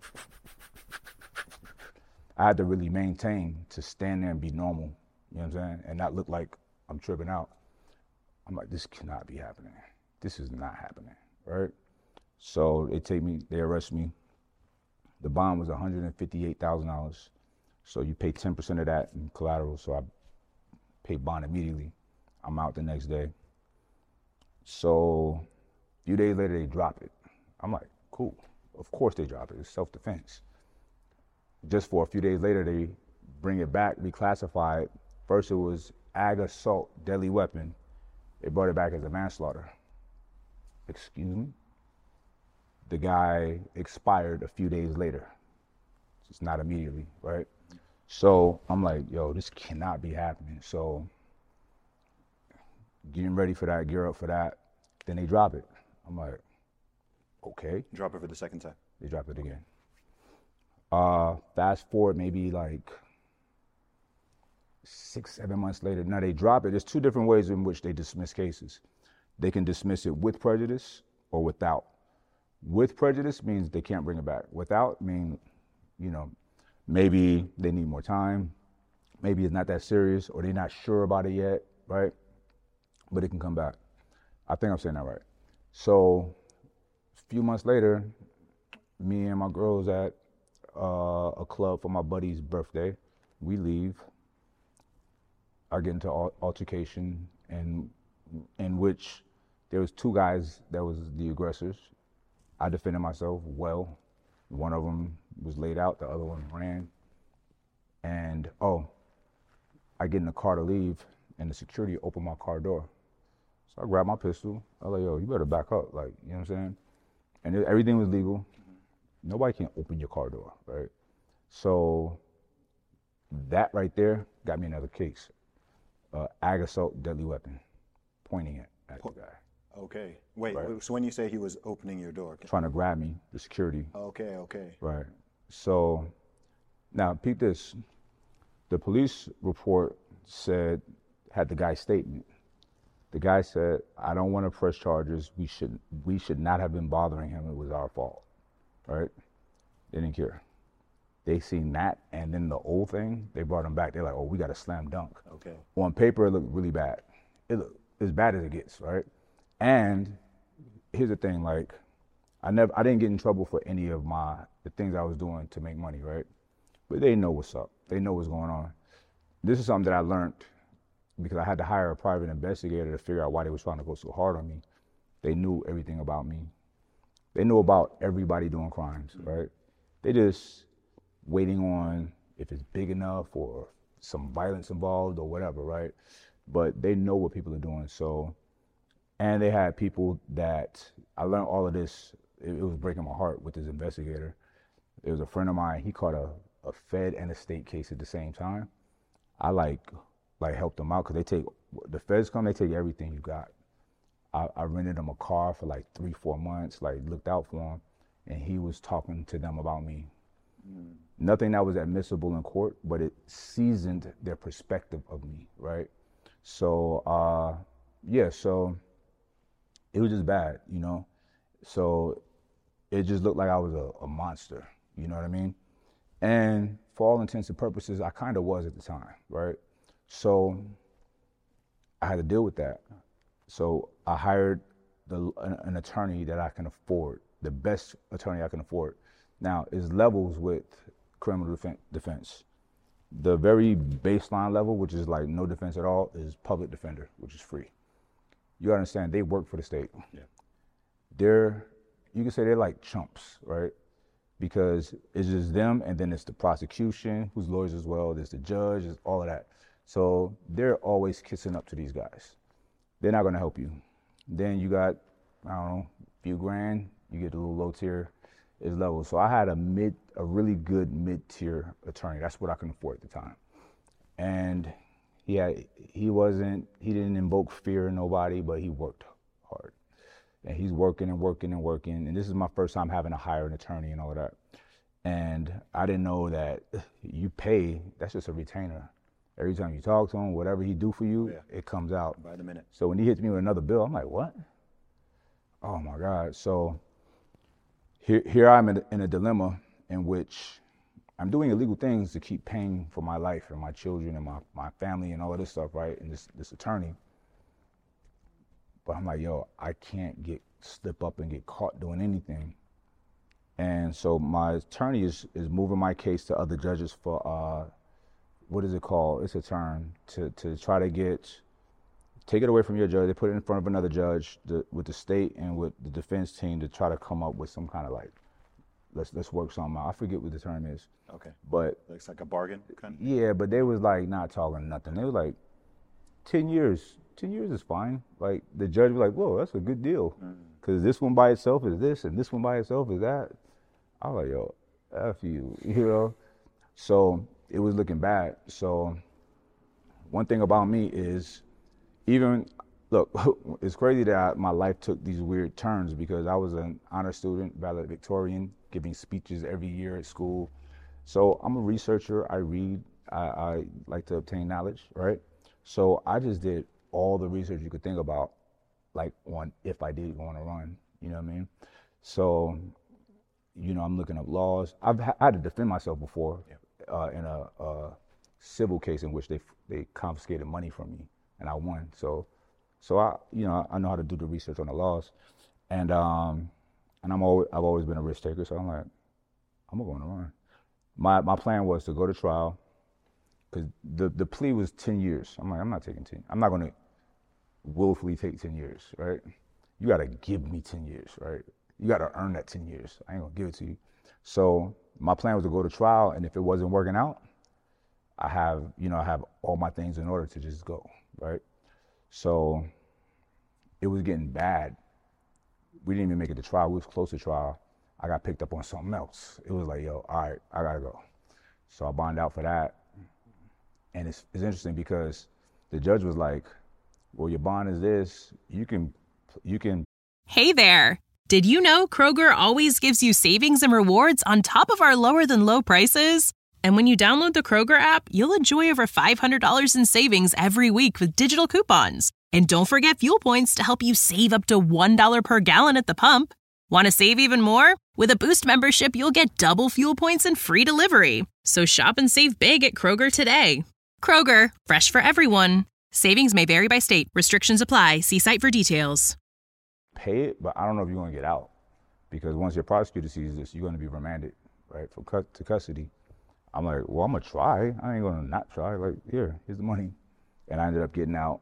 I had to really maintain to stand there and be normal, you know what I'm saying? And not look like I'm tripping out. I'm like, this cannot be happening. This is not happening, right? So they arrest me. The bond was $158,000. So you pay 10% of that in collateral. So I pay bond immediately. I'm out the next day. So a few days later, they drop it. I'm like, cool. Of course they drop it. It's self-defense. Just for a few days later, they bring it back, reclassify it. First it was ag assault, deadly weapon. They brought it back as a manslaughter. Excuse me? The guy expired a few days later. It's not immediately, right? So I'm like, yo, this cannot be happening. So getting ready for that, gear up for that. Then they drop it. I'm like, okay. Drop it for the second time. They dropped it again. Fast forward maybe like 6-7 months later. Now they drop it. There's two different ways in which they dismiss cases. They can dismiss it with prejudice or without. With prejudice means they can't bring it back. Without mean, maybe they need more time. Maybe it's not that serious or they're not sure about it yet, right? But it can come back. I think I'm saying that right. So a few months later, me and my girls at a club for my buddy's birthday. We leave. I get into altercation in which there was two guys that was the aggressors. I defended myself well. One of them was laid out, the other one ran. And I get in the car to leave and the security opened my car door. So I grabbed my pistol. I was like, yo, you better back up, like, you know what I'm saying? And everything was legal. Nobody can open your car door, right? So that right there got me another case. Ag assault, deadly weapon, pointing it at the guy. Okay. Wait, Right. so when you say he was opening your door? Trying to grab me, the security. Okay. Right. So now peep this. The police report had the guy's statement. The guy said, I don't want to press charges. We should not have been bothering him. It was our fault. Right? They didn't care. They seen that, and then the old thing, they brought him back. They're like, oh, we got a slam dunk. Okay. On paper, it looked really bad. It looked as bad as it gets, right? And here's the thing, like, I didn't get in trouble for any of the things I was doing to make money, right? But they know what's up. They know what's going on. This is something that I learned because I had to hire a private investigator to figure out why they was trying to go so hard on me. They knew everything about me. They knew about everybody doing crimes, right? They just waiting on if it's big enough or some violence involved or whatever, right? But they know what people are doing. So, and they had people that, I learned all of this, it was breaking my heart with this investigator. There was a friend of mine, he caught a Fed and a state case at the same time. I like helped them out because the feds come, they take everything you got. I rented him a car for like 3-4 months, like looked out for him, and he was talking to them about me. Nothing that was admissible in court, but it seasoned their perspective of me, right? So, so it was just bad, So it just looked like I was a monster, you know what I mean? And for all intents and purposes, I kind of was at the time, right? So I had to deal with that. So I hired an attorney that I can afford, the best attorney I can afford. Now, it's levels with criminal defense. The very baseline level, which is like no defense at all, is public defender, which is free. You understand, they work for the state. Yeah. You can say they're like chumps, right? Because it's just them, and then it's the prosecution, who's lawyers as well, there's the judge, there's all of that. So they're always kissing up to these guys. They're not gonna help you. Then you got, I don't know, a few grand, you get a little low tier, is level. So I had a really good mid-tier attorney. That's what I can afford at the time. And he didn't invoke fear in nobody, but he worked hard. And he's working and working and working. And this is my first time having to hire an attorney and all of that. And I didn't know that you pay, that's just a retainer. Every time you talk to him, whatever he do for you, it comes out. By the minute. So when he hits me with another bill, I'm like, what? Oh my God. So here I'm in a dilemma in which I'm doing illegal things to keep paying for my life and my children and my family and all of this stuff, right? And this attorney. But I'm like, yo, I can't slip up and get caught doing anything And so my attorney is moving my case to other judges for, what is it called? It's a term to try to take it away from your judge. They put it in front of another judge with the state and with the defense team to try to come up with some kind of like, let's work something out. I forget what the term is. Okay. But it's like a bargain kind of? Yeah, but they was like not talking nothing. They was like 10 years. 10 years is fine. Like the judge was like, whoa, that's a good deal. Because this one by itself is this and this one by itself is that. I was like, yo, F you, you know? So it was looking bad. So one thing about me is look, it's crazy that my life took these weird turns because I was an honor student, valedictorian, giving speeches every year at school. So I'm a researcher, I read, I like to obtain knowledge, right? So I just did all the research you could think about, like on if I did want to run, you know what I mean? So, you know, I'm looking up laws. I had to defend myself before in a civil case in which they confiscated money from me and I won. So I know how to do the research on the laws, and I've always been a risk taker. So I'm like, I'm going to run. My plan was to go to trial, because the plea was 10 years. I'm like, I'm not taking 10. I'm not going to willfully take 10 years, right? You got to give me 10 years, right? You got to earn that 10 years. I ain't going to give it to you. So my plan was to go to trial, and if it wasn't working out, I have all my things in order to just go, right? So it was getting bad. We didn't even make it to trial. We was close to trial. I got picked up on something else. It was like, yo, all right, I gotta go. So I bonded out for that. And it's interesting because the judge was like, well, your bond is this. You can. Hey there. Did you know Kroger always gives you savings and rewards on top of our lower than low prices? And when you download the Kroger app, you'll enjoy over $500 in savings every week with digital coupons. And don't forget fuel points to help you save up to $1 per gallon at the pump. Want to save even more? With a Boost membership, you'll get double fuel points and free delivery. So shop and save big at Kroger today. Kroger, fresh for everyone. Savings may vary by state. Restrictions apply. See site for details. Pay it, but I don't know if you're going to get out. Because once your prosecutor sees this, you're going to be remanded, right, to custody. I'm like, well, I'm going to try. I ain't going to not try. Like, here's the money. And I ended up getting out.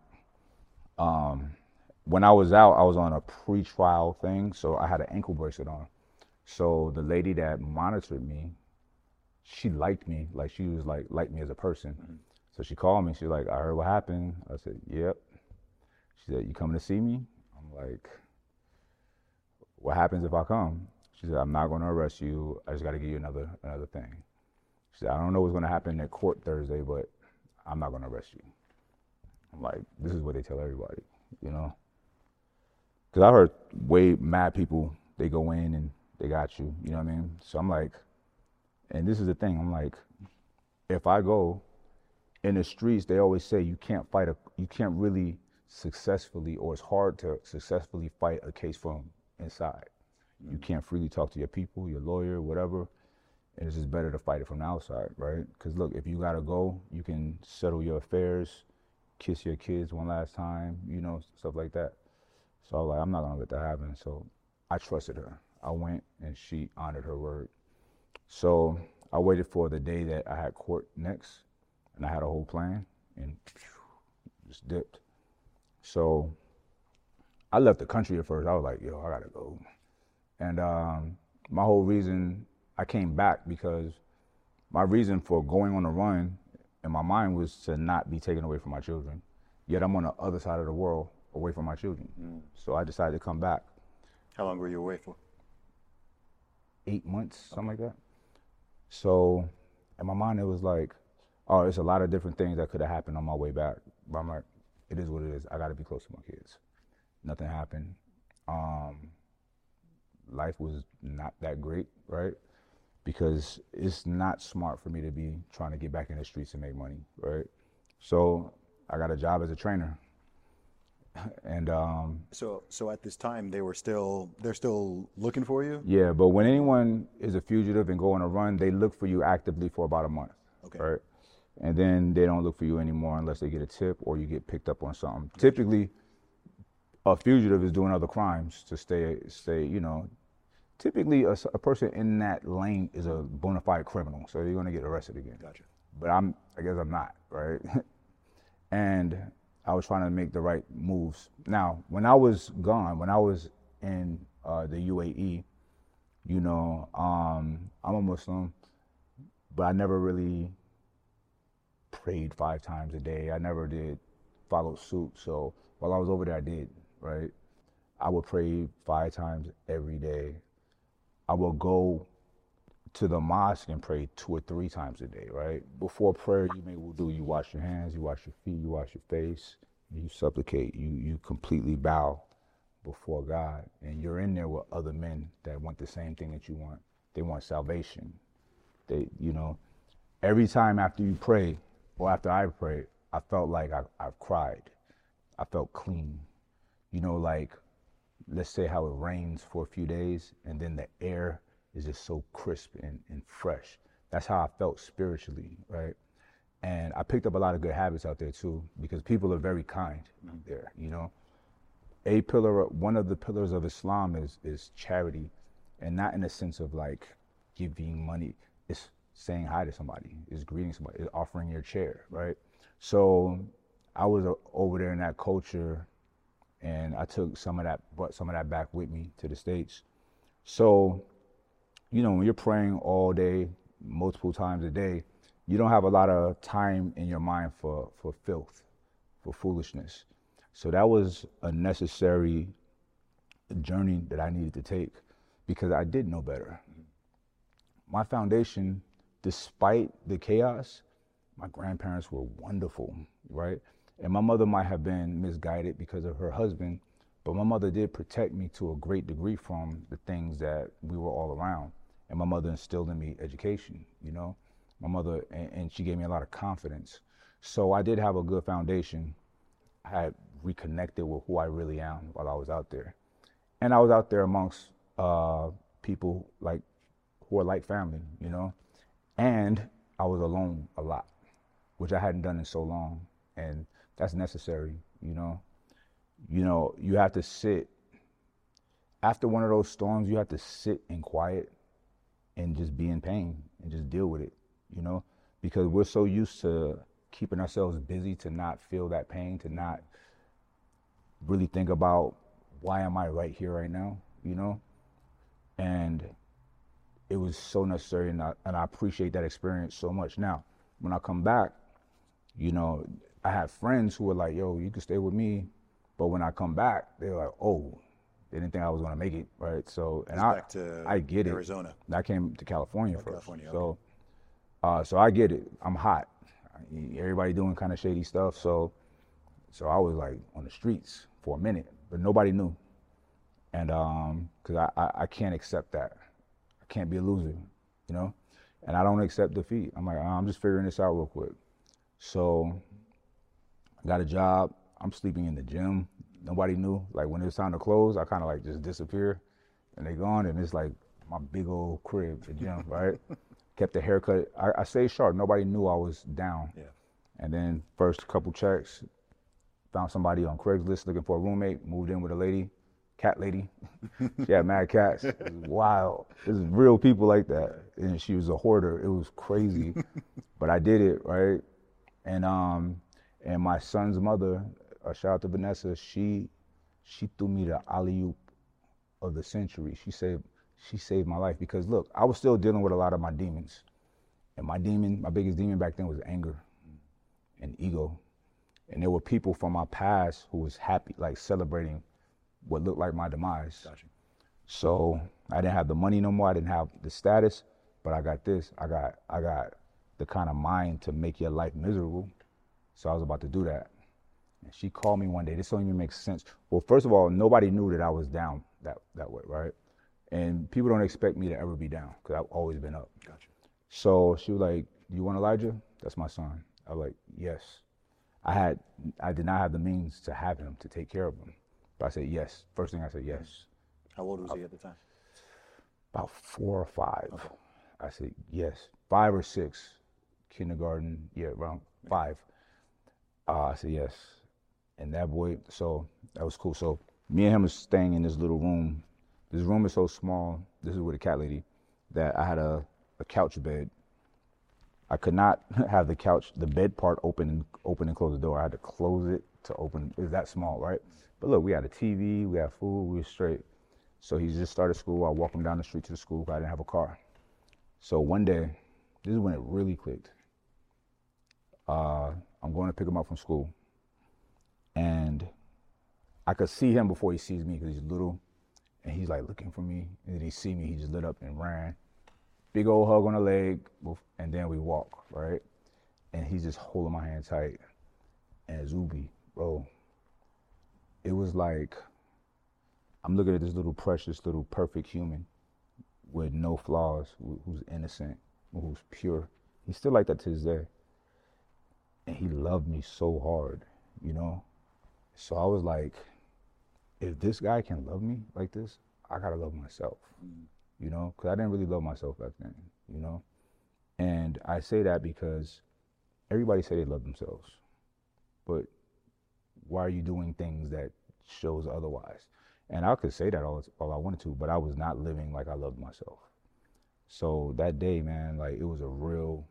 When I was out, I was on a pre-trial thing, so I had an ankle bracelet on. So the lady that monitored me, she liked me. Like, she was liked me as a person. Mm-hmm. So she called me. She's like, I heard what happened. I said, yep. She said, you coming to see me? I'm like, what happens if I come? She said, I'm not going to arrest you. I just got to give you another thing. She said, I don't know what's going to happen at court Thursday, but I'm not going to arrest you. I'm like, this is what they tell everybody, you know? Because I heard mad people, they go in and they got you, you know what I mean? So I'm like, and this is the thing, I'm like, if I go in the streets, they always say you can't really successfully, or it's hard to successfully fight a case from inside. You can't freely talk to your people, your lawyer, whatever. And it's just better to fight it from the outside, right? Because look, if you gotta go, you can settle your affairs, kiss your kids one last time, you know, stuff like that. So I was like, I'm not gonna let that happen. So I trusted her. I went and she honored her word. So I waited for the day that I had court next, and I had a whole plan, and just dipped. So I left the country at first. I was like, yo, I gotta go. And my whole reason, I came back because my reason for going on the run in my mind was to not be taken away from my children. Yet I'm on the other side of the world, away from my children. So I decided to come back. How long were you away for? 8 months, something like that. So in my mind, it was like, oh, it's a lot of different things that could have happened on my way back. But I'm like, it is what it is. I got to be close to my kids. Nothing happened. Life was not that great, right? Because it's not smart for me to be trying to get back in the streets and make money, right? So I got a job as a trainer. And so at this time they're still looking for you? Yeah, but when anyone is a fugitive and go on a run, they look for you actively for about a month. Okay. Right? And then they don't look for you anymore unless they get a tip or you get picked up on something. Gotcha. Typically, a fugitive is doing other crimes to stay, you know, typically a person in that lane is a bona fide criminal, so you're gonna get arrested again. Gotcha. But I guess I'm not, right? And I was trying to make the right moves. Now, when I was gone, when I was in the UAE, you know, I'm a Muslim, but I never really prayed 5 times a day. I never did follow suit. So while I was over there, I did, right? I would pray 5 times every day. I would go to the mosque and pray 2 or 3 times a day, right? Before prayer, you make wudu, you wash your hands, you wash your feet, you wash your face, you supplicate, you completely bow before God. And you're in there with other men that want the same thing that you want. They want salvation. They, you know, every time after you pray, or after I pray, I felt like I've cried. I felt clean. You know, like, let's say how it rains for a few days and then the air is just so crisp and fresh. That's how I felt spiritually, right? And I picked up a lot of good habits out there too, because people are very kind there, you know? One of the pillars of Islam is charity, and not in the sense of like giving money. It's saying hi to somebody, it's greeting somebody, it's offering your chair, right? So I was over there in that culture, and I took brought some of that back with me to the States. So, you know, when you're praying all day, multiple times a day, you don't have a lot of time in your mind for filth, for foolishness. So that was a necessary journey that I needed to take, because I did know better. My foundation, despite the chaos, my grandparents were wonderful, right? And my mother might have been misguided because of her husband, but my mother did protect me to a great degree from the things that we were all around. And my mother instilled in me education, you know? My mother, and she gave me a lot of confidence. So I did have a good foundation. I had reconnected with who I really am while I was out there. And I was out there amongst people like who are like family, you know? And I was alone a lot, which I hadn't done in so long. And that's necessary, you know? You know, you have to sit, after one of those storms, you have to sit in quiet and just be in pain and just deal with it, you know? Because we're so used to keeping ourselves busy to not feel that pain, to not really think about, why am I right here right now, you know? And it was so necessary, and I appreciate that experience so much. Now, when I come back, you know, I have friends who were like, yo, you can stay with me. But when I come back, they're like, oh, they didn't think I was gonna make it, right? So, and I get it. Arizona. I came to California first. California, okay. So I get it. I'm hot. Everybody doing kind of shady stuff. So I was like on the streets for a minute, but nobody knew. And cause I can't accept that. I can't be a loser, you know? And I don't accept defeat. I'm like, I'm just figuring this out real quick. So I got a job. I'm sleeping in the gym. Nobody knew. Like when it was time to close, I kind of like just disappear, and they gone, and it's like my big old crib, the gym, right? Kept the haircut. I stayed sharp. Nobody knew I was down. Yeah. And then first couple checks, found somebody on Craigslist looking for a roommate, moved in with a lady, cat lady. She had mad cats. It was wild. There's real people like that. And she was a hoarder. It was crazy. But I did it, right? And my son's mother, shout out to Vanessa, she threw me the alley-oop of the century. She saved my life, because look, I was still dealing with a lot of my demons. And my biggest demon back then was anger and ego. And there were people from my past who was happy, like celebrating what looked like my demise. Gotcha. So I didn't have the money no more. I didn't have the status, but I got this. I got the kind of mind to make your life miserable. So I was about to do that. And she called me one day. This don't even make sense. Well, first of all, nobody knew that I was down that way, right? And people don't expect me to ever be down, because I've always been up. Gotcha. So she was like, you want Elijah? That's my son. I was like, yes. I did not have the means to have him, to take care of him. But I said yes. First thing I said yes. How old was he at the time? About 4 or 5. Okay. I said yes. 5 or 6, kindergarten, yeah, around 5. I said yes. And that boy, so that was cool. So me and him was staying in this little room. This room is so small, this is with a cat lady, that I had a couch bed. I could not have the bed part open and close the door. I had to close it to open. It's that small, right? But look, we had a TV, we had food, we were straight. So he just started school. I walked him down the street to the school. I didn't have a car. So one day, this is when it really clicked. I'm going to pick him up from school. And I could see him before he sees me because he's little. And he's like looking for me. And then he see me, he just lit up and ran. Big old hug on the leg. And then we walk, right? And he's just holding my hand tight. And Zuby, bro, it was like, I'm looking at this little precious, little perfect human with no flaws, who's innocent, who's pure. He's still like that to this day. And he loved me so hard, you know? So I was like, if this guy can love me like this, I gotta love myself, you know? Because I didn't really love myself back then, you know? And I say that because everybody say they love themselves, but why are you doing things that shows otherwise? And I could say that all I wanted to, but I was not living like I loved myself. So that day, man, like it was a real,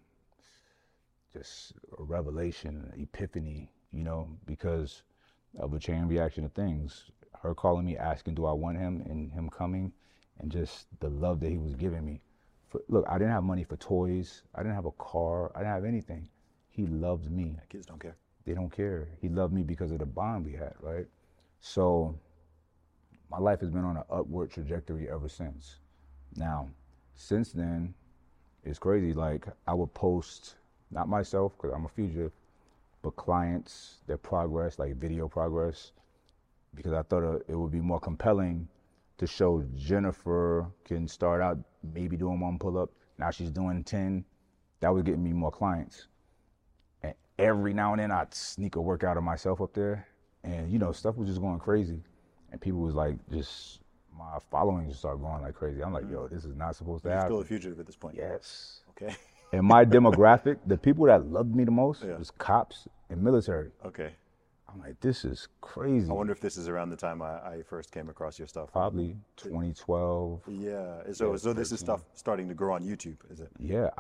just a revelation, an epiphany, you know, because of a chain reaction of things. Her calling me, asking, do I want him, and him coming, and just the love that he was giving me. Look, I didn't have money for toys. I didn't have a car. I didn't have anything. He loved me. Kids don't care. They don't care. He loved me because of the bond we had, right? So my life has been on an upward trajectory ever since. Now, since then, it's crazy. Like, I would post, not myself, because I'm a fugitive, but clients, their progress, like video progress, because I thought it would be more compelling to show Jennifer can start out maybe doing 1 pull-up. Now she's doing 10. That was getting me more clients. And every now and then I'd sneak a workout of myself up there. And, you know, stuff was just going crazy. And people was like, just, my following just started going like crazy. I'm like, yo, this is not supposed to happen. You're still a fugitive at this point. Yes. Okay. And my demographic, the people that loved me the most was cops and military. Okay. I'm like, this is crazy. I wonder if this is around the time I first came across your stuff. Probably 2012. Yeah. So this is stuff starting to grow on YouTube, is it? Yeah,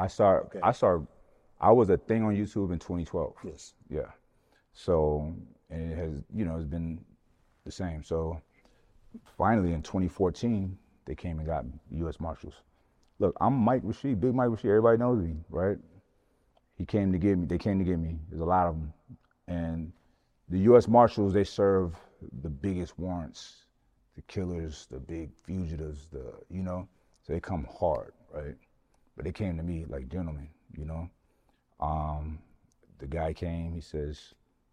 I was a thing on YouTube in 2012. Yes. Yeah. So, and it has, you know, it's been the same. So finally in 2014, they came and got me, U.S. Marshals. Look, I'm Mike Rashid, Big Mike Rashid, everybody knows me, right? They came to get me. There's a lot of them. And the U.S. Marshals, they serve the biggest warrants, the killers, the big fugitives, you know, so they come hard, right? But they came to me like gentlemen, you know? The guy came, he says,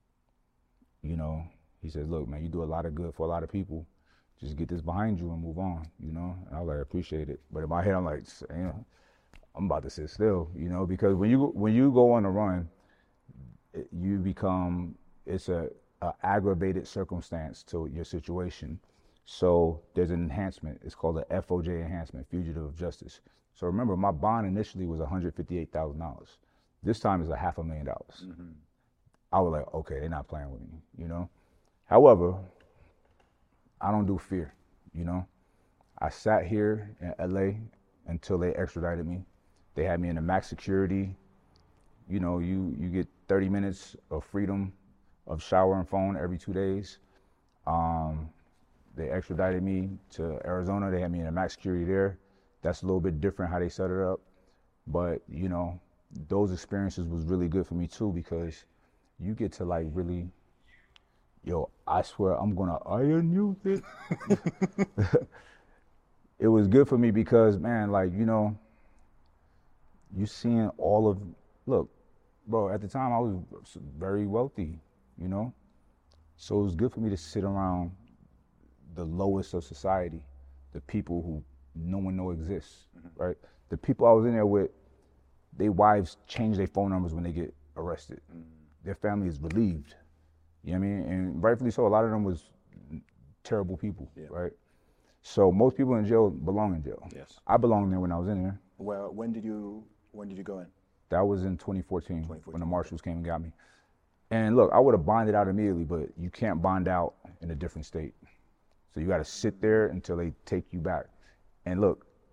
look, man, you do a lot of good for a lot of people. Just get this behind you and move on, you know? And I was like, I appreciate it. But in my head, I'm like, you know, I'm about to sit still, you know? Because when you go on a run, you become, it's a aggravated circumstance to your situation. So there's an enhancement. It's called the FOJ enhancement, Fugitive of Justice. So remember, my bond initially was $158,000. This time is $500,000. Mm-hmm. I was like, okay, they're not playing with me, you know? However, I don't do fear, you know? I sat here in LA until they extradited me. They had me in the max security. You know, you get 30 minutes of freedom of shower and phone every 2 days. They extradited me to Arizona. They had me in a max security there. That's a little bit different how they set it up. But, you know, those experiences was really good for me too, because you get to like really, yo, I swear I'm gonna iron you. It was good for me because, man, like, you know, you seeing all of, look, bro, at the time I was very wealthy, you know? So it was good for me to sit around the lowest of society, the people who no one knows exists, right? The people I was in there with, their wives change their phone numbers when they get arrested. Their family is relieved, you know what I mean? And rightfully so, a lot of them was terrible people, right? So most people in jail belong in jail. Yes. I belonged there when I was in there. Well, when did you go in? That was in 2014 when the marshals came and got me. And look, I would have bonded out immediately, but you can't bond out in a different state. So you got to sit there until they take you back. And look,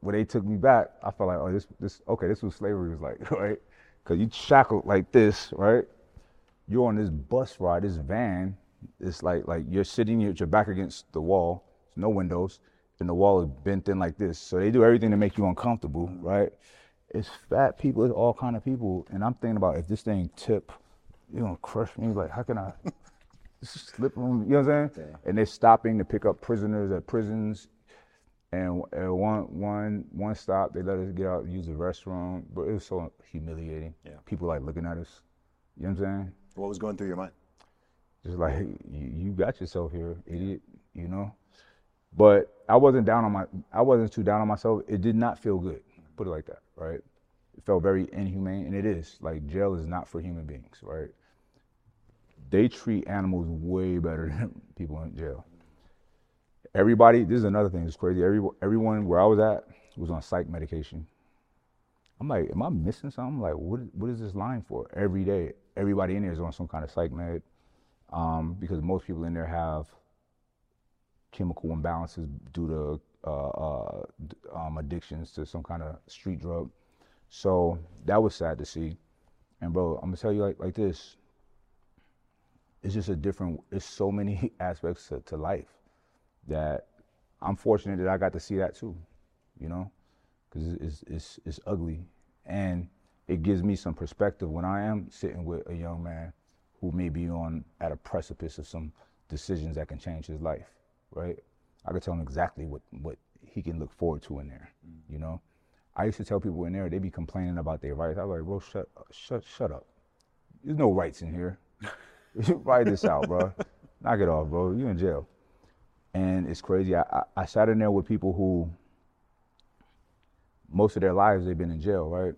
when they took me back, I felt like, oh, this is what slavery was like, right? Because you shackled like this, right? You're on this bus ride, this van. It's like you're sitting with your back against the wall, no windows, and the wall is bent in like this. So they do everything to make you uncomfortable, right? It's fat people, it's all kind of people. And I'm thinking about, if this thing tip, you're gonna crush me. Like, how can I slip on, you know what I'm saying? Yeah. And they're stopping to pick up prisoners at prisons. And one stop, they let us get out and use the restroom, but it was so humiliating. Yeah. People like looking at us, you know what I'm saying? What was going through your mind? Just like, hey, you got yourself here, idiot, you know? But I wasn't too down on myself. It did not feel good, put it like that, right? It felt very inhumane, and it is. Like, jail is not for human beings, right? They treat animals way better than people in jail. Everybody, this is another thing that's crazy. Everyone where I was at was on psych medication. I'm like, am I missing something? Like, what is this line for? Every day, everybody in there is on some kind of psych med, because most people in there have chemical imbalances due to addictions to some kind of street drug. So that was sad to see. And bro, I'm gonna tell you like this. It's just it's so many aspects to life that I'm fortunate that I got to see that too, you know, because it's ugly, and it gives me some perspective when I am sitting with a young man who may be at a precipice of some decisions that can change his life, right? I could tell him exactly what he can look forward to in there, you know. I used to tell people in there, they be complaining about their rights. I was like, bro, shut up. There's no rights in here. Write this out, bro. Knock it off, bro. You in jail. And it's crazy. I sat in there with people who most of their lives they've been in jail, right?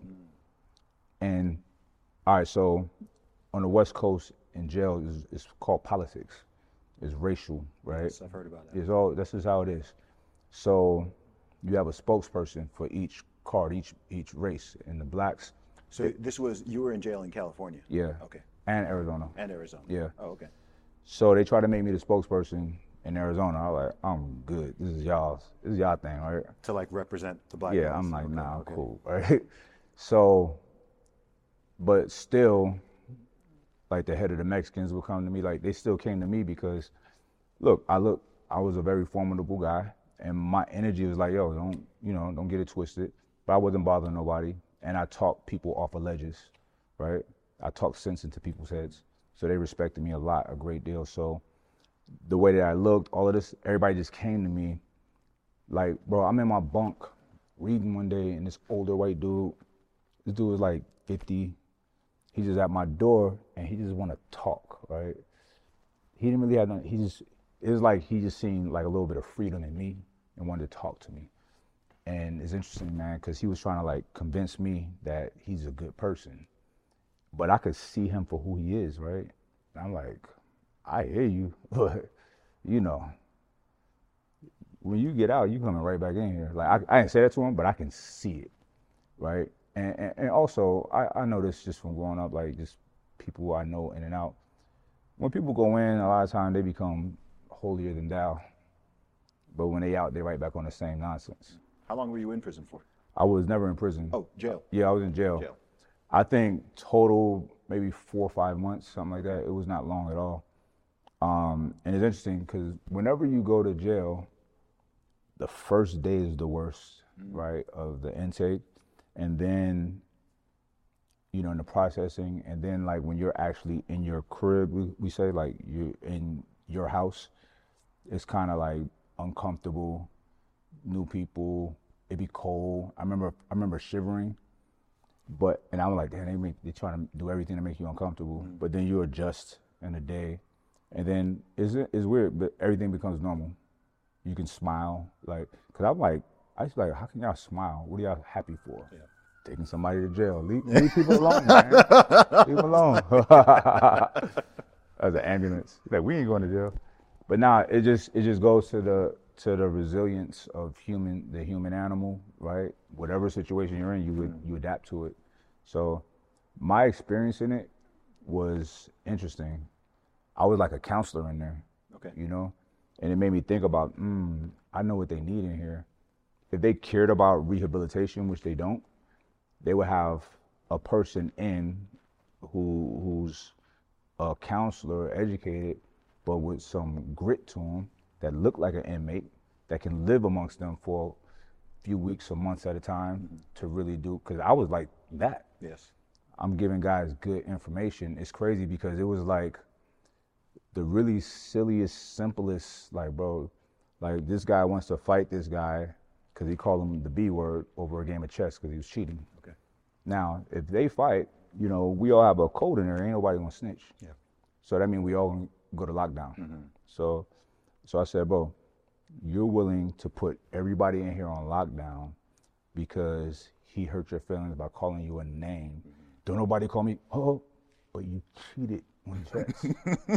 And all right, so on the West Coast in jail it's called politics. It's racial, right? Yes, I've heard about that. This is how it is. So you have a spokesperson for each card, each race. And the blacks. So you were in jail in California? Yeah. Okay. And Arizona. Yeah. Oh, okay. So they tried to make me the spokesperson in Arizona. I was like, I'm good. This is y'all thing, right? To like represent the black. Yeah, I'm like, nah, okay. Cool, right? So, but still, like the head of the Mexicans would come to me. Like they still came to me because, I was a very formidable guy, and my energy was like, yo, don't get it twisted. But I wasn't bothering nobody, and I talked people off of ledges, right? I talked sense into people's heads, so they respected me a great deal. So the way that I looked, all of this, everybody just came to me like, bro, I'm in my bunk reading one day, and this older white dude, this dude was like 50, he's just at my door, and he just want to talk, right? He didn't really have no, it was like he just seen like a little bit of freedom in me and wanted to talk to me. And it's interesting, man, because he was trying to like convince me that he's a good person. But I could see him for who he is, right? And I'm like, I hear you, but you know, when you get out, you coming right back in here. Like I didn't say that to him, but I can see it, right? And also, I know this just from growing up, like just people I know in and out. When people go in, a lot of times they become holier than thou. But when they out, they right back on the same nonsense. How long were you in prison for? I was never in prison. Oh, jail. Yeah, I was in jail. I think total maybe 4 or 5 months, something like that. It was not long at all. And it's interesting because whenever you go to jail, the first day is the worst, right, of the intake. And then, in the processing, and then like when you're actually in your crib, we say like you're in your house, it's kind of like uncomfortable, new people, it'd be cold. I remember shivering. And I'm like, damn, they trying to do everything to make you uncomfortable. But then you adjust in a day, and then it's weird, but everything becomes normal. You can smile, like, cause I used to be like, how can y'all smile? What are y'all happy for? Yeah. Taking somebody to jail. Leave people alone, man. Leave them alone. As an ambulance, like we ain't going to jail. But now it just goes to the resilience of the human animal, right? Whatever situation you're in, you adapt to it. So my experience in it was interesting. I was like a counselor in there, okay, and it made me think about, I know what they need in here. if they cared about rehabilitation, which they don't, they would have a person in who's a counselor, educated, but with some grit to them, that look like an inmate, that can live amongst them for a few weeks or months at a time to really do, because I was like that. Yes. I'm giving guys good information. It's crazy because it was like the really silliest, simplest, like, bro, like this guy wants to fight this guy because he called him the B word over a game of chess because he was cheating. Okay. Now, if they fight, you know, we all have a code in there. Ain't nobody gonna snitch. Yeah. So that means we all gonna go to lockdown. So I said, bro, you're willing to put everybody in here on lockdown because he hurt your feelings by calling you a name. Don't nobody call me, but you cheated on chess.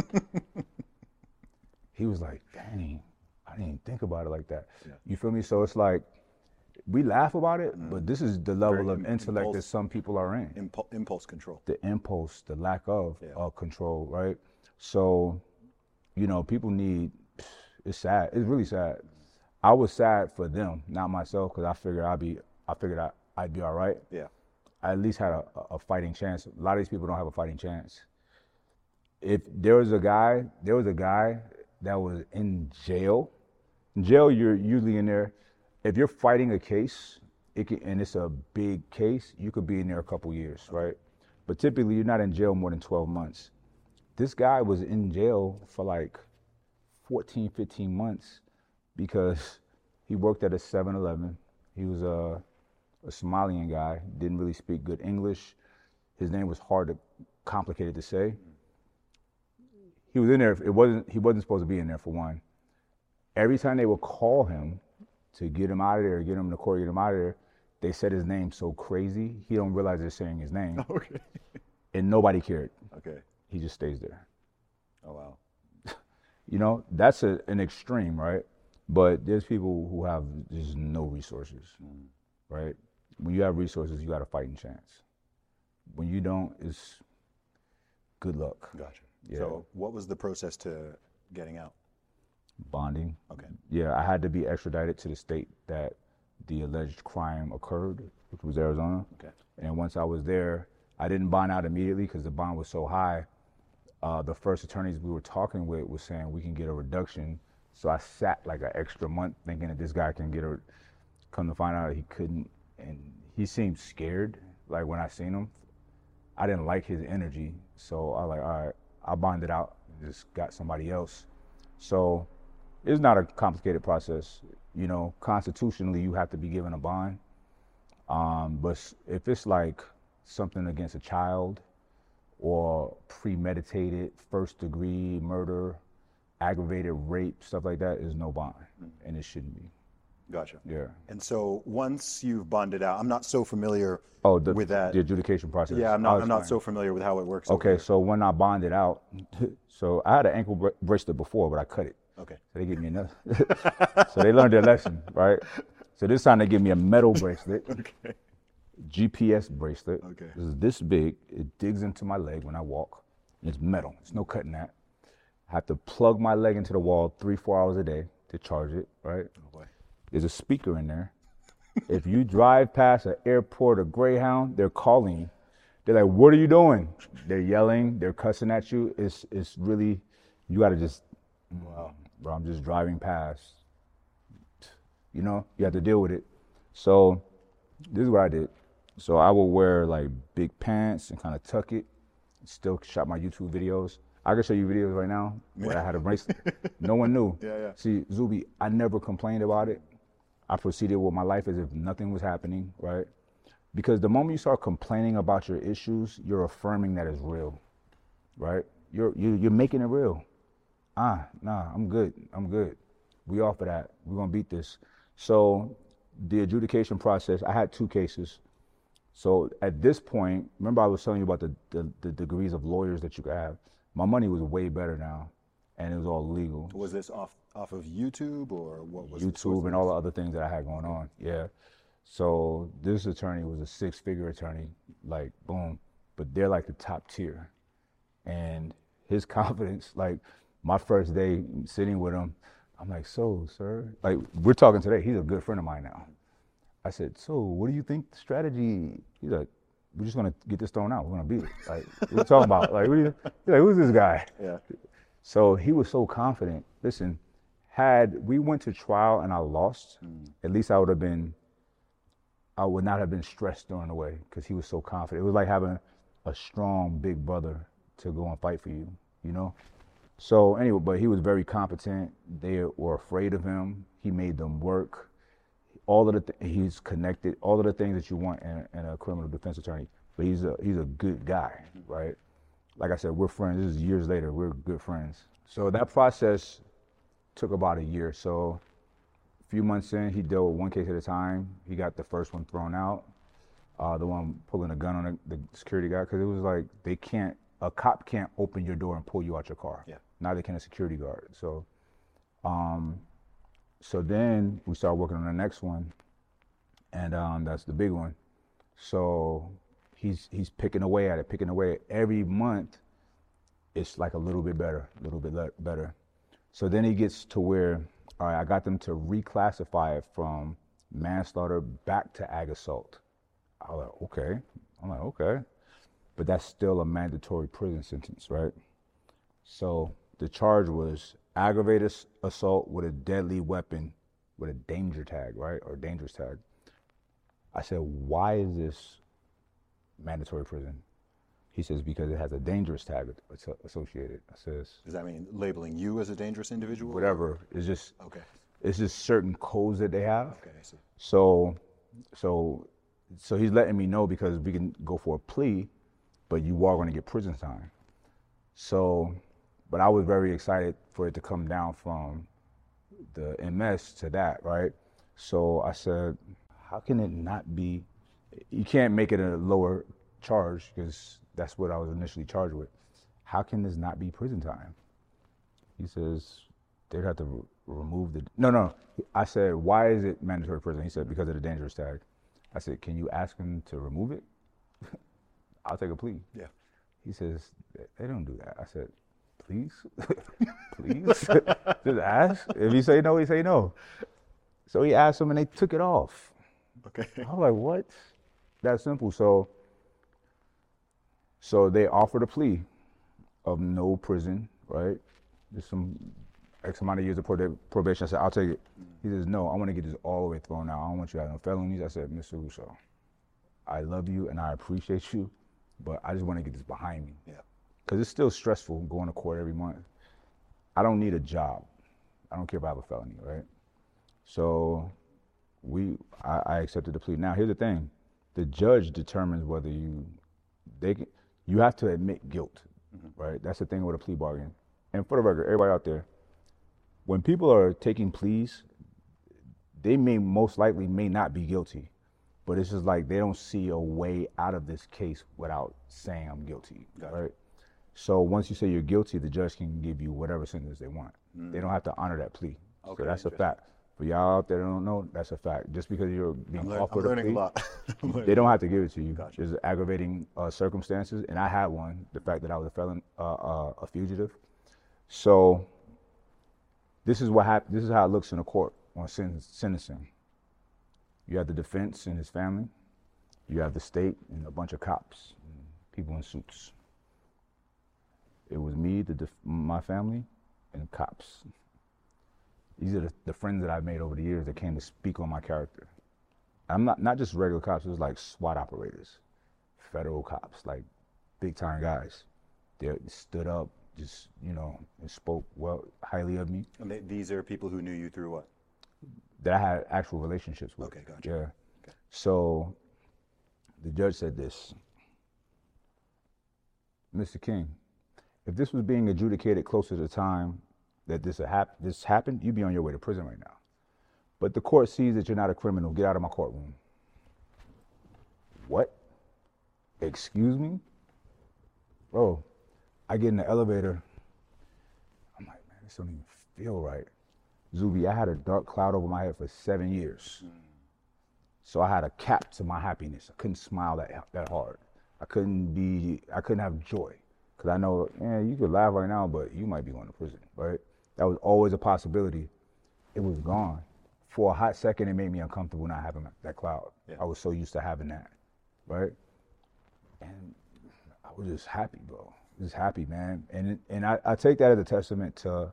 He was like, dang, I didn't even think about it like that. Yeah. You feel me? So it's like, we laugh about it, but this is the level Very of intellect that some people are in. Impulse control. The impulse, the lack of Yeah. control, right? So, you know, people need, it's sad. It's really sad. I was sad for them, not myself, because I figured I'd be all right. Yeah. I at least had a fighting chance. A lot of these people don't have a fighting chance. If there was a guy that was in jail. In jail, you're usually in there. If you're fighting a case, and it's a big case, you could be in there a couple years, right? But typically, you're not in jail more than 12 months. This guy was in jail for like 14, 15 months because he worked at a 7-Eleven. He was a Somalian guy, didn't really speak good English. His name was complicated to say. He was in there, he wasn't supposed to be in there, for one. Every time they would call him to get him out of there, get him to court, get him out of there, they said his name so crazy, he don't realize they're saying his name. Okay. And nobody cared. Okay. He just stays there. Oh, wow. You know, that's an extreme, right? But there's people who have just no resources, right? When you have resources, you got a fighting chance. When you don't, it's good luck. Gotcha. Yeah. So what was the process to getting out? Bonding. Okay. Yeah, I had to be extradited to the state that the alleged crime occurred, which was Arizona. Okay. And once I was there, I didn't bond out immediately because the bond was so high. The first attorneys we were talking with was saying we can get a reduction. So I sat like an extra month thinking that this guy can get a, come to find out he couldn't. And he seemed scared. Like when I seen him, I didn't like his energy. So I was like, all right, I bonded out and just got somebody else. So it's not a complicated process. You know, constitutionally, you have to be given a bond. But if it's like something against a child or premeditated first-degree murder, aggravated rape, stuff like that, is no bond, and it shouldn't be. Gotcha. Yeah. And so once you've bonded out, I'm not so familiar with that. The adjudication process. Yeah, I'm not so familiar with how it works. Okay, so when I bonded out, so I had an ankle bracelet before, but I cut it. Okay. So they gave me another. So they learned their lesson, right? So this time they give me a metal bracelet. Okay. GPS bracelet. Okay. This is this big. It digs into my leg when I walk. And it's metal. There's no cutting that. I have to plug my leg into the wall 3-4 hours a day to charge it, right? Oh boy. There's a speaker in there. If you drive past an airport or Greyhound, they're calling you. They're like, what are you doing? They're yelling, they're cussing at you. It's really, you gotta just, wow, bro, I'm just driving past. You know, you have to deal with it. So this is what I did. So I would wear like big pants and kind of tuck it. Still shot my YouTube videos. I can show you videos right now where I had a bracelet. No one knew. Yeah. See, Zuby, I never complained about it. I proceeded with my life as if nothing was happening, right? Because the moment you start complaining about your issues, you're affirming that it's real, right? You're making it real. Nah, I'm good. We off of that. We're gonna beat this. So the adjudication process, I had 2 cases. So at this point, remember I was telling you about the degrees of lawyers that you could have. My money was way better now, and it was all legal. Was this off of YouTube or what was YouTube and all the other things that I had going on, yeah. So this attorney was a 6-figure attorney, like boom, but they're like the top tier. And his confidence, like my first day sitting with him, I'm like, so sir, like we're talking today, he's a good friend of mine now. I said, so what do you think the strategy? He's like, we're just gonna get this thrown out. We're gonna beat it. Like, what are you talking about? Like, he's like, who's this guy? Yeah. So he was so confident. Listen, had we went to trial and I lost, at least I would not have been stressed during the way because he was so confident. It was like having a strong big brother to go and fight for you, you know? So anyway, but he was very competent. They were afraid of him. He made them work. He's connected, all of the things that you want in a criminal defense attorney. But he's a good guy, right? Like I said, we're friends. This is years later. We're good friends. So that process took about a year. So a few months in, he dealt with one case at a time. He got the first one thrown out, the one pulling a gun on the security guy, because it was like a cop can't open your door and pull you out your car. Yeah. Neither can a security guard. So, so then we started working on the next one, and that's the big one. So he's picking away at it. Every month, it's like a little bit better. So then he gets to where, all right, I got them to reclassify it from manslaughter back to ag assault. I'm like, okay. But that's still a mandatory prison sentence, right? So the charge was aggravated assault with a deadly weapon with a danger tag, right? Or dangerous tag. I said, why is this mandatory prison? He says, because it has a dangerous tag associated. I says, Does that mean labeling you as a dangerous individual? whatever. It's just, Okay. it's just certain codes that they have. Okay, I see. So he's letting me know because we can go for a plea, but you are going to get prison time. So, but I was very excited for it to come down from the MS to that, right? So I said, how can it not be, you can't make it a lower charge because that's what I was initially charged with. How can this not be prison time? He says, they'd have to remove the, no. I said, why is it mandatory prison? He said, because of the dangerous tag. I said, can you ask him to remove it? I'll take a plea. Yeah. He says, they don't do that. I said, please, please, just ask. If he say no, he say no. So he asked him and they took it off. Okay. I was like, what? That simple. So they offered a plea of no prison, right? Just some X amount of years of probation. I said, I'll take it. He says, no, I want to get this all the way thrown out. I don't want you to have no felonies. I said, Mr. Russo, I love you and I appreciate you, but I just want to get this behind me. Yeah. Because it's still stressful going to court every month. I don't need a job. I don't care if I have a felony, right? So I accepted the plea. Now, here's the thing. The judge determines whether you have to admit guilt, right? That's the thing with a plea bargain. And for the record, everybody out there, when people are taking pleas, they most likely may not be guilty, but it's just like they don't see a way out of this case without saying I'm guilty, right? So once you say you're guilty, the judge can give you whatever sentence they want. They don't have to honor that plea. Okay, So that's a fact. For y'all out there that don't know, that's a fact. Just because you're being offered a learning plea, a lot. they don't have to give it to you. Gotcha. There's aggravating circumstances, and I had one, the fact that I was a felon, a fugitive. So this is what happened. This is how it looks in a court on sentencing. You have the defense and his family. You have the state and a bunch of cops, and people in suits. It was me, my family, and cops. These are the friends that I've made over the years that came to speak on my character. I'm not just regular cops, it was like SWAT operators, federal cops, like big time guys. They stood up, just, and spoke highly of me. And these are people who knew you through what? That I had actual relationships with. Okay, gotcha. Yeah. Okay. So the judge said this, Mr. King, if this was being adjudicated closer to the time that this happened, you'd be on your way to prison right now. But the court sees that you're not a criminal. Get out of my courtroom. What? Excuse me? Bro, I get in the elevator. I'm like, man, this don't even feel right. Zuby, I had a dark cloud over my head for 7 years. So I had a cap to my happiness. I couldn't smile that hard. I couldn't have joy. Because I know, you could laugh right now, but you might be going to prison, right? That was always a possibility. It was gone. for a hot second, it made me uncomfortable not having that cloud. Yeah. I was so used to having that, right? And I was just happy, bro. Just happy, man. And I take that as a testament to,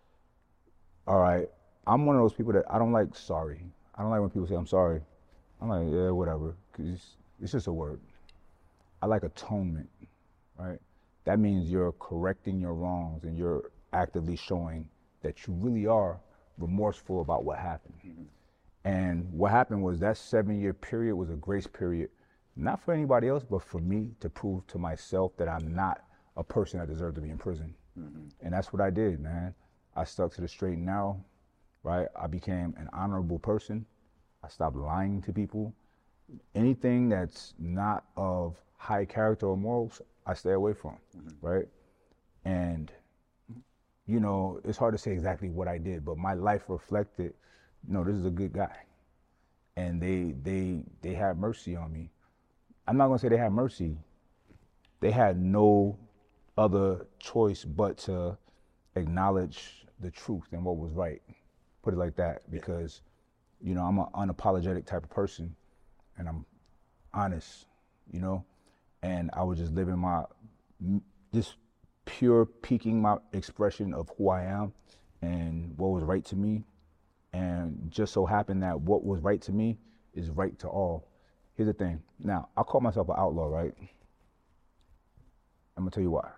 all right, I'm one of those people that I don't like sorry. I don't like when people say I'm sorry. I'm like, yeah, whatever, because it's just a word. I like atonement, right? That means you're correcting your wrongs and you're actively showing that you really are remorseful about what happened. Mm-hmm. And what happened was that 7-year period was a grace period, not for anybody else, but for me to prove to myself that I'm not a person that deserved to be in prison. Mm-hmm. And that's what I did, man. I stuck to the straight and narrow, right? I became an honorable person. I stopped lying to people. Anything that's not of high character or morals, I stay away from, mm-hmm. right? And, you know, it's hard to say exactly what I did, but my life reflected, you know, this is a good guy. And they had mercy on me. I'm not gonna say they had mercy. They had no other choice but to acknowledge the truth and what was right. Put it like that, because, you know, I'm an unapologetic type of person and I'm honest, you know? And I was just living just pure peaking my expression of who I am and what was right to me. And just so happened that what was right to me is right to all. Here's the thing. Now, I call myself an outlaw, right? I'm gonna tell you why.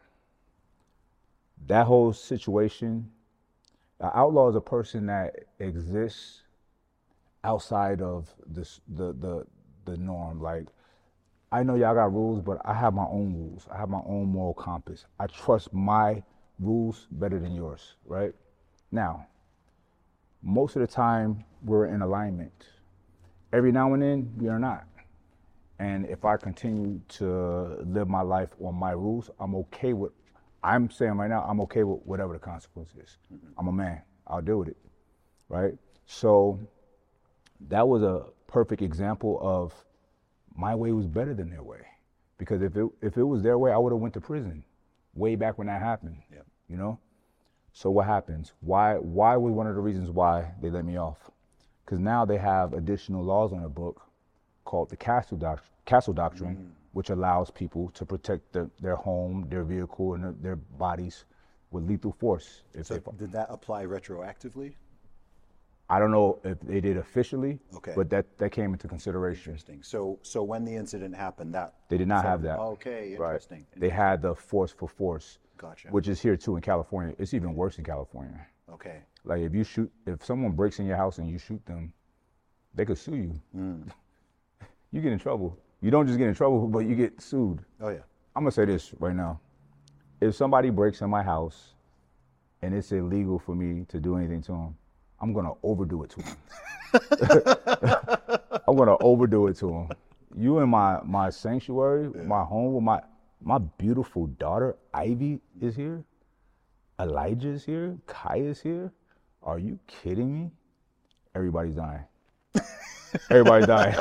That whole situation, an outlaw is a person that exists outside of the norm. Like, I know y'all got rules, but I have my own rules. I have my own moral compass. I trust my rules better than yours, right? Now, most of the time, we're in alignment. Every now and then, we are not. And if I continue to live my life on my rules, I'm saying right now, I'm okay with whatever the consequence is. Mm-hmm. I'm a man, I'll deal with it, right? So that was a perfect example of my way was better than their way. Because if it was their way, I would have went to prison way back when that happened, you know? So what happens? Why was one of the reasons why they let me off? Because now they have additional laws on the book called the Castle Doctrine, which allows people to protect their home, their vehicle, and their bodies with lethal force. So did that apply retroactively? I don't know if they did officially, okay, but that came into consideration. Interesting. So when the incident happened, they did not have that. Okay, interesting. Right. They had the force for force, gotcha, which is here too in California. It's even worse in California. Okay. Like if someone breaks in your house and you shoot them, they could sue you. Mm. You get in trouble. You don't just get in trouble, but you get sued. Oh yeah. I'm gonna say this right now. If somebody breaks in my house and it's illegal for me to do anything to them, I'm gonna overdo it to them. I'm gonna overdo it to them. You in my sanctuary, my home, with my beautiful daughter, Ivy, is here. Elijah is here. Kai is here. Are you kidding me? Everybody's dying. Everybody's dying.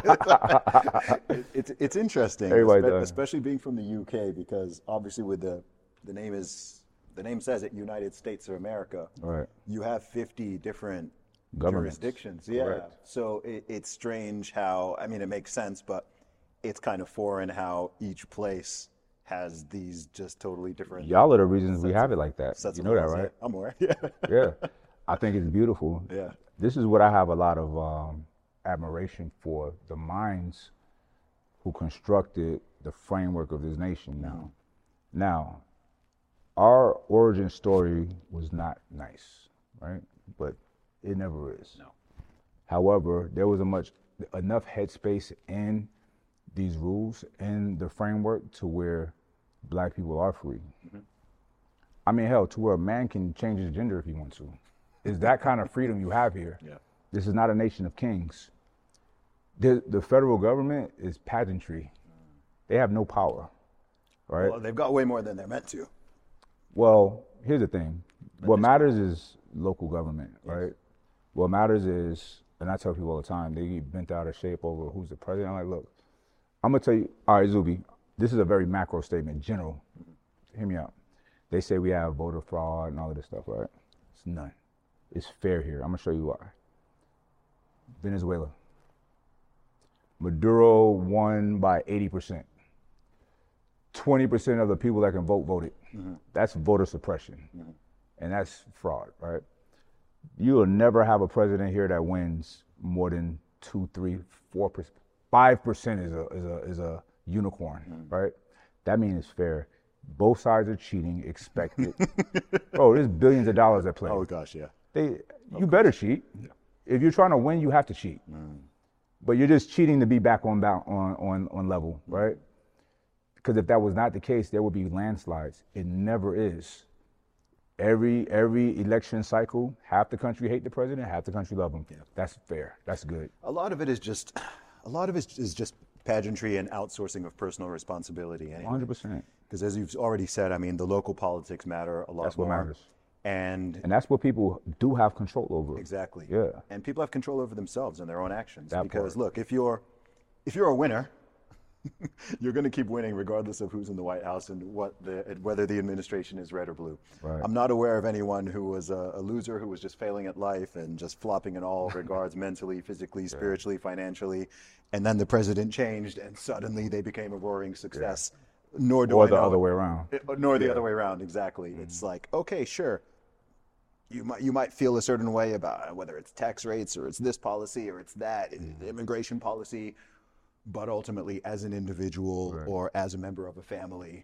It's interesting, especially being from the UK, because obviously with the name says it, United States of America. Right. You have 50 different jurisdictions. Yeah. Correct. So it's strange how, I mean, it makes sense, but it's kind of foreign how each place has these just totally different. Y'all are the reasons we have it like that. You know that, right? Yeah. I'm aware. Yeah. Yeah. I think it's beautiful. Yeah. This is what I have a lot of admiration for, the minds who constructed the framework of this nation now. Now, our origin story was not nice, right? But it never is. No. However, there was enough headspace in these rules and the framework to where Black people are free. Mm-hmm. I mean, hell, to where a man can change his gender if he wants to. It's that kind of freedom you have here. Yeah. This is not a nation of kings. The federal government is pageantry. They have no power, right? Well, they've got way more than they're meant to. Well, here's the thing. What matters is local government, right? Yes. What matters is, and I tell people all the time, they get bent out of shape over who's the president. I'm like, look, I'm going to tell you, all right, Zuby, this is a very macro statement, general. Hear me out. They say we have voter fraud and all of this stuff, right? It's none. It's fair here. I'm going to show you why. Venezuela. Maduro won by 80%. 20% of the people that can vote voted. That's voter suppression. And that's fraud, right? You will never have a president here that wins more than 2, 3, 4%. 5% is a unicorn, right? That means it's fair. Both sides are cheating, expect it. Bro, there's billions of dollars at play. Oh gosh, yeah. You better cheat. If you're trying to win, you have to cheat. But you're just cheating to be back on level, right? Because if that was not the case, there would be landslides. It never is. Every election cycle, half the country hate the president, half the country love him. Yeah. That's fair. That's good. A lot of it is just pageantry and outsourcing of personal responsibility. Anyway. 100%. Because as you've already said, I mean, the local politics matter a lot more. That's what matters. And that's what people do have control over. Exactly. Yeah. And people have control over themselves and their own actions. That because part. look, if you're a winner, you're going to keep winning regardless of who's in the White House and whether the administration is red or blue. Right. I'm not aware of anyone who was a loser who was just failing at life and just flopping in all regards, mentally, physically, spiritually, financially, and then the president changed and suddenly they became a roaring success. Nor do I know. Or the other way around. Nor the other way around, exactly. It's like, okay, sure. You might feel a certain way about whether it's tax rates or it's this policy or it's that, immigration policy. But ultimately, as an individual or as a member of a family,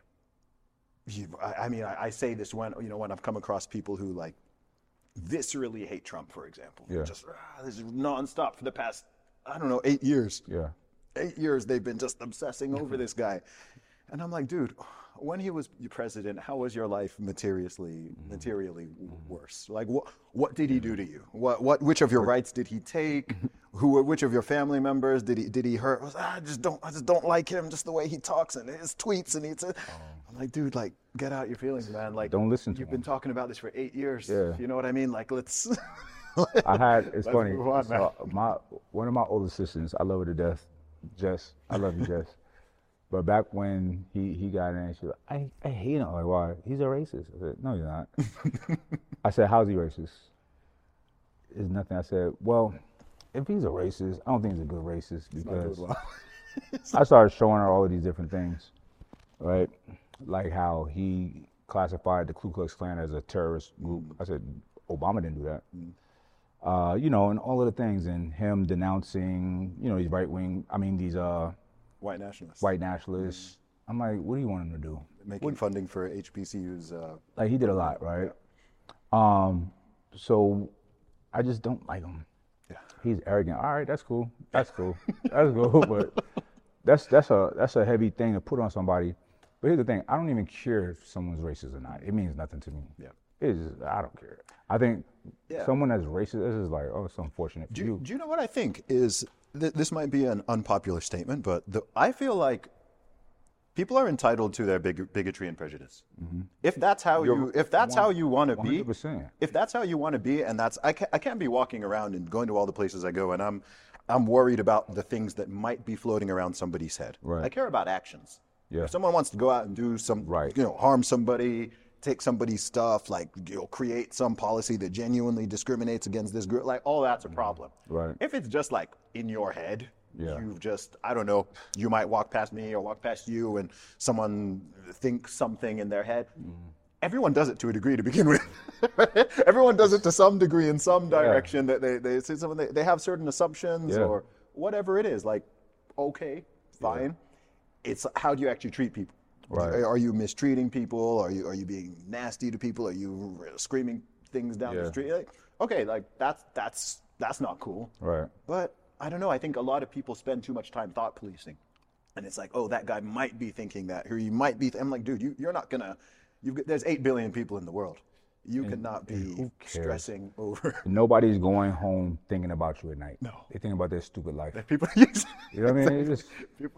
I say this when I've come across people who like viscerally hate Trump, for example. Yeah. Just this is nonstop for the past, 8 years. Yeah. 8 years they've been just obsessing over this guy. And I'm like, dude, when he was president, how was your life materially worse? Like, what did he do to you? Which of your rights did he take? Which of your family members did he hurt? I just don't like him, just the way he talks and his tweets and I'm like, dude, like, get out your feelings, man. Like, don't listen to You've him. been talking about this for 8 years. Yeah. You know what I mean? Like, let's. It's funny. move on, man. So one of my older sisters, I love her to death. Jess, I love you, Jess. But back when he got in, she was like, I hate him. I'm like, why? He's a racist. I said, no, you're not. I said, how's he racist? It's nothing. I said, well, if he's a racist, I don't think he's a good racist because I started showing her all of these different things, right? Like how he classified the Ku Klux Klan as a terrorist group. I said, Obama didn't do that. And all of the things, and him denouncing, these these white nationalists. I'm like, what do you want him to do? Making funding for HBCUs. Like, he did a lot, right? So I just don't like him. Yeah. He's arrogant. All right, that's cool. That's cool. But that's a heavy thing to put on somebody. But here's the thing: I don't even care if someone's racist or not. It means nothing to me. Yeah. I don't care. I think someone that's racist, this is like, it's unfortunate for you. Do you know what I think is? This might be an unpopular statement, but I feel like people are entitled to their bigotry and prejudice. If that's how how you want to be, 100%. if that's how you want to be, and I can't be walking around and going to all the places I go, and I'm worried about the things that might be floating around somebody's head. Right. I care about actions. Yeah. If someone wants to go out and do some, harm somebody, take somebody's stuff, like, create some policy that genuinely discriminates against this group, like, all that's a problem. Right. If it's just like in your head, Yeah. you've just, I don't know, you might walk past me or walk past you and someone thinks something in their head. Everyone does it to a degree to begin with. Everyone does it to some degree in some direction, that they say something, they have certain assumptions or whatever it is. Like, okay, fine. It's how do you actually treat people? Right. Are you mistreating people? Are you being nasty to people? Are you screaming things down the street? Like, okay, like that's not cool. Right. But I don't know. I think a lot of people spend too much time thought policing, and it's like, oh, that guy might be thinking that, or he might be. I'm like, dude, you're not gonna. There's 8 billion people in the world. You cannot be stressing over. Nobody's going home thinking about you at night. No. They think about their stupid life. People, You know what I mean? It's just,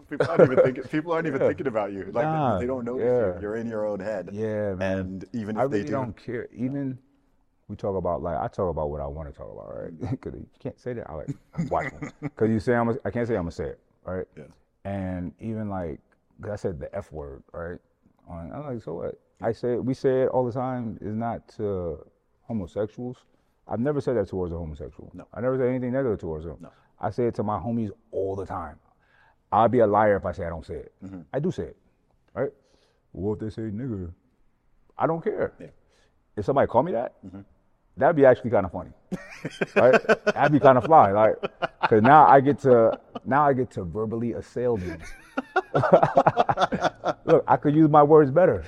people aren't even thinking about you. Like, they don't notice you. You're in your own head. Yeah, man. And even if I they really don't care. Even we talk about, like, I talk about what I want to talk about, right? Because you can't say that. I like watching. Because you say I can't say I'm gonna say it, right? Yeah. And even like, 'cause I said the F word, right? I'm like, so what? We say it all the time. It's not to homosexuals. I've never said that towards a homosexual. No. I never said anything negative towards them. No. I say it to my homies all the time. I'll be a liar if I say I don't say it. I do say it, right? Well, if they say nigger, I don't care. Yeah. If somebody call me that, that'd be actually kind of funny, right? That'd be kind of fly, like, because now I get to verbally assail them. Look, I could use my words better.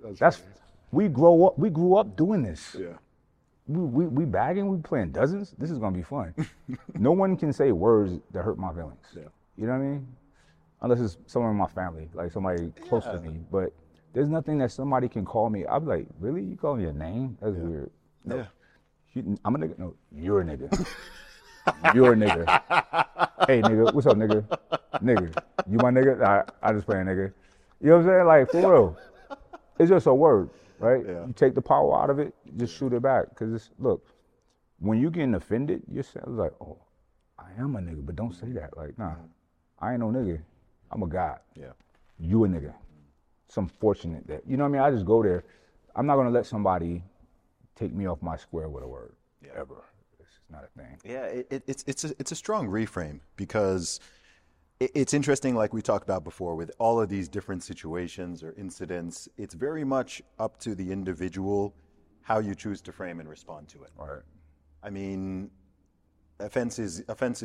We grew up doing this. Yeah. We bagging, we playing dozens. This is gonna be fun. No one can say words that hurt my feelings. Yeah. You know what I mean? Unless it's someone in my family, like somebody close to me. But there's nothing that somebody can call me. I'm like, really? You call me a name? That's weird. No. Yeah. I'm a nigga. No, you're a nigga. You're a nigga. Hey, nigga, what's up, nigga? Nigga, you my nigga? I just play a nigga. You know what I'm saying? Like, for real. It's just a word, right? Yeah. You take the power out of it, just shoot it back. Because look, when you getting offended, you're like, oh, I am a nigga, but don't say that. Like, nah, I ain't no nigga. I'm a god. Yeah. You a nigga. It's unfortunate that, you know what I mean? I just go there. I'm not gonna let somebody take me off my square with a word, ever. It's just not a thing. Yeah, it's a strong reframe because it's interesting, like we talked about before, with all of these different situations or incidents, it's very much up to the individual how you choose to frame and respond to it. Right. I mean, offense is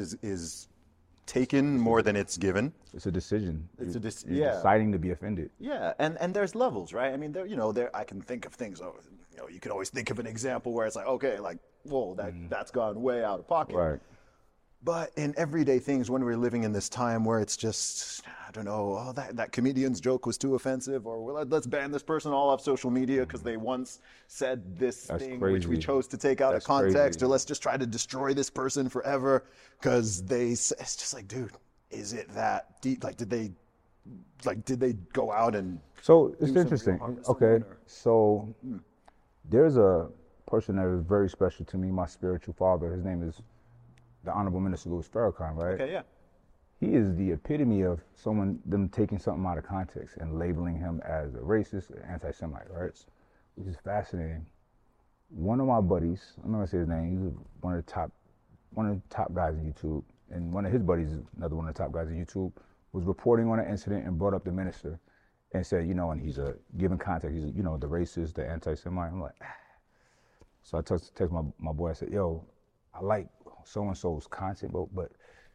taken more than it's given. It's a decision. It's You're deciding to be offended. Yeah, and there's levels, right? I mean, there I can think of things. You can always think of an example where it's like, okay, like, whoa, that's gone way out of pocket. Right. But in everyday things, when we're living in this time where it's just, I don't know, that comedian's joke was too offensive, or well, let's ban this person all off social media because they once said this thing which we chose to take out of context, or let's just try to destroy this person forever because it's just like, dude, is it that deep? Like, did they go out and? So it's interesting. Okay, so there's a person that is very special to me, my spiritual father. His name is the Honorable Minister Louis Farrakhan, right? Okay, yeah. He is the epitome of them taking something out of context and labeling him as a racist, an anti-Semite, right? Which is fascinating. One of my buddies, I'm not gonna say his name, he's one of the top guys on YouTube, and one of his buddies, another one of the top guys on YouTube, was reporting on an incident and brought up the minister and said, and he's giving context, he's the racist, the anti-Semite. I'm like, So I text my boy, I said, yo, I like so-and-so's content, but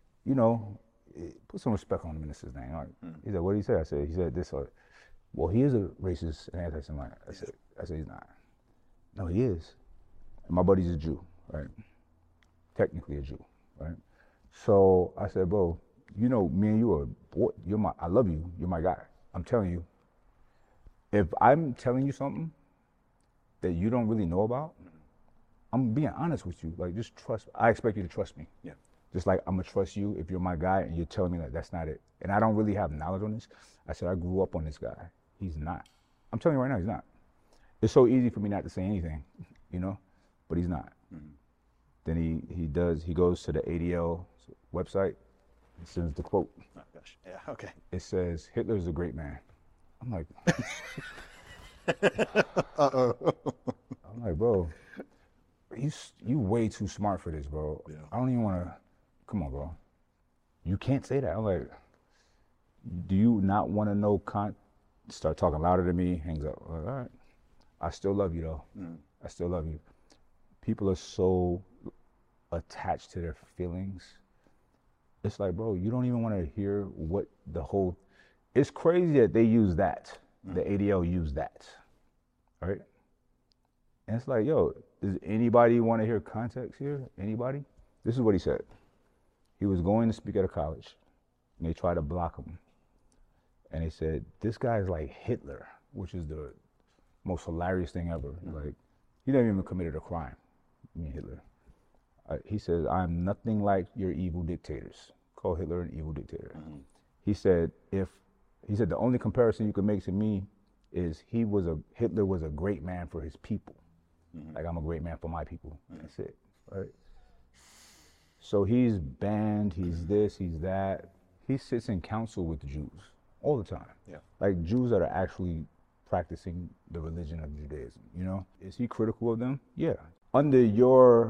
put some respect on the minister's name. Like, he said, what did he say? I said, he said this, well, he is a racist and anti-Semite. I said, he's not. No, he is. And my buddy's a Jew, right? Technically a Jew, right? So I said, bro, me and you are, I love you, you're my guy. I'm telling you, if I'm telling you something that you don't really know about, I'm being honest with you. Like, just trust. I expect you to trust me. Yeah. Just like I'm gonna trust you if you're my guy and you're telling me that that's not it. And I don't really have knowledge on this. I said I grew up on this guy. He's not. I'm telling you right now, he's not. It's so easy for me not to say anything, but he's not. Then he goes to the ADL website and sends the quote. Oh gosh. Yeah. Okay. It says Hitler's a great man. I'm like, I'm like, bro. You way too smart for this, bro. Yeah. I don't even want to. Come on, bro. You can't say that. I'm like, do you not want to know? Start talking louder than me. Hangs up. Like, all right. I still love you though. I still love you. People are so attached to their feelings. It's like, bro, you don't even want to hear what the whole. It's crazy that they use that. The ADL used that, right? And it's like, yo, does anybody want to hear context here? Anybody? This is what he said. He was going to speak at a college, and they tried to block him. And they said, this guy is like Hitler, which is the most hilarious thing ever. Like, he never even committed a crime, Hitler. He says, I'm nothing like your evil dictators. Call Hitler an evil dictator. He said, the only comparison you can make to me is Hitler was a great man for his people. Like, I'm a great man for my people. That's it, right? So he's banned, he's this, he's that. He sits in council with Jews all the time. Yeah. Like, Jews that are actually practicing the religion of Judaism, Is he critical of them? Yeah. Under your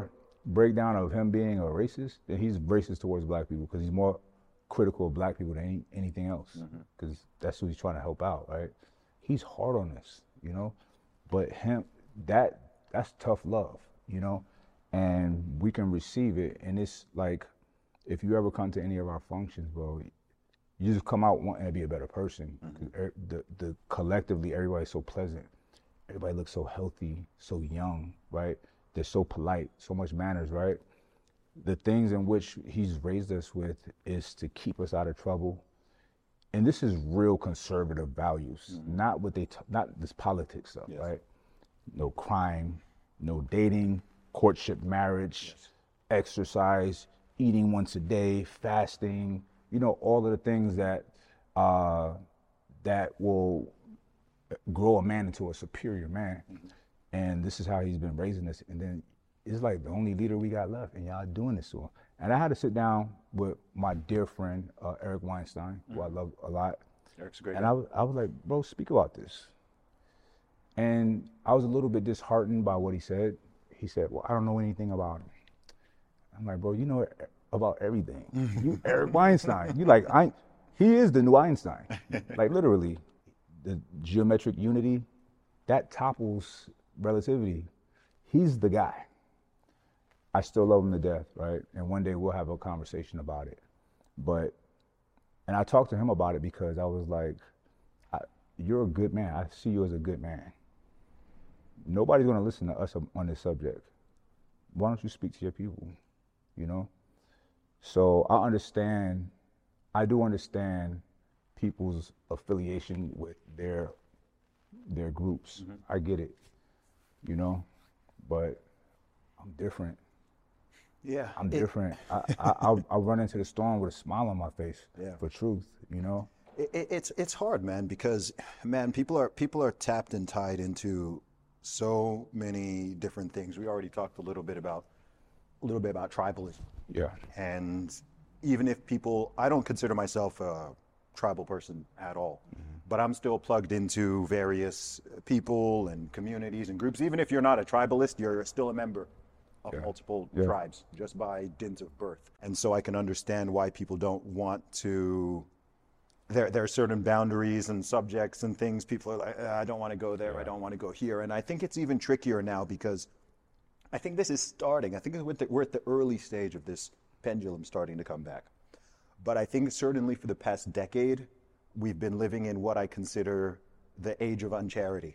breakdown of him being a racist, then he's racist towards black people because he's more critical of black people than anything else, because that's who he's trying to help out, right? He's hard on us, you know, but that's tough love, you know, and we can receive it. And it's like, if you ever come to any of our functions, bro, you just come out wanting to be a better person. The collectively, everybody's so pleasant. Everybody looks so healthy, so young, right? They're so polite, so much manners, right? The things in which he's raised us with is to keep us out of trouble. And this is real conservative values, not not this politics stuff, right? No crime, no dating, courtship, marriage, exercise, eating once a day, fasting, you know, all of the things that that will grow a man into a superior man. And this is how he's been raising us. And then it's like the only leader we got left, and y'all doing this to him. And I had to sit down with my dear friend, Eric Weinstein, who I love a lot. Eric's a great and guy. I was like, bro, speak about this. And I was a little bit disheartened by what he said. He said, well, I don't know anything about him. I'm like, bro, you know about everything. You Eric Weinstein. You like, he is the new Einstein. Like literally, the geometric unity, that topples relativity. He's the guy. I still love him to death, right? And one day we'll have a conversation about it. And I talked to him about it because I was like, you're a good man. I see you as a good man. Nobody's gonna listen to us on this subject. Why don't you speak to your people, you know? So I do understand people's affiliation with their groups. I get it, you know, but I'm different. Yeah. I'm different. I'll run into the storm with a smile on my face for truth, you know? It's hard, man, because, man, people are tapped and tied into so many different things. We already talked a little bit about tribalism. Yeah. And even if I don't consider myself a tribal person at all, but I'm still plugged into various people and communities and groups. Even if you're not a tribalist, you're still a member of multiple tribes just by dint of birth. And so I can understand why people don't want to. There are certain boundaries and subjects and things people are like, I don't want to go there, I don't want to go here. And I think it's even trickier now because I think this is starting. I think we're at the early stage of this pendulum starting to come back. But I think certainly for the past decade, we've been living in what I consider the age of uncharity,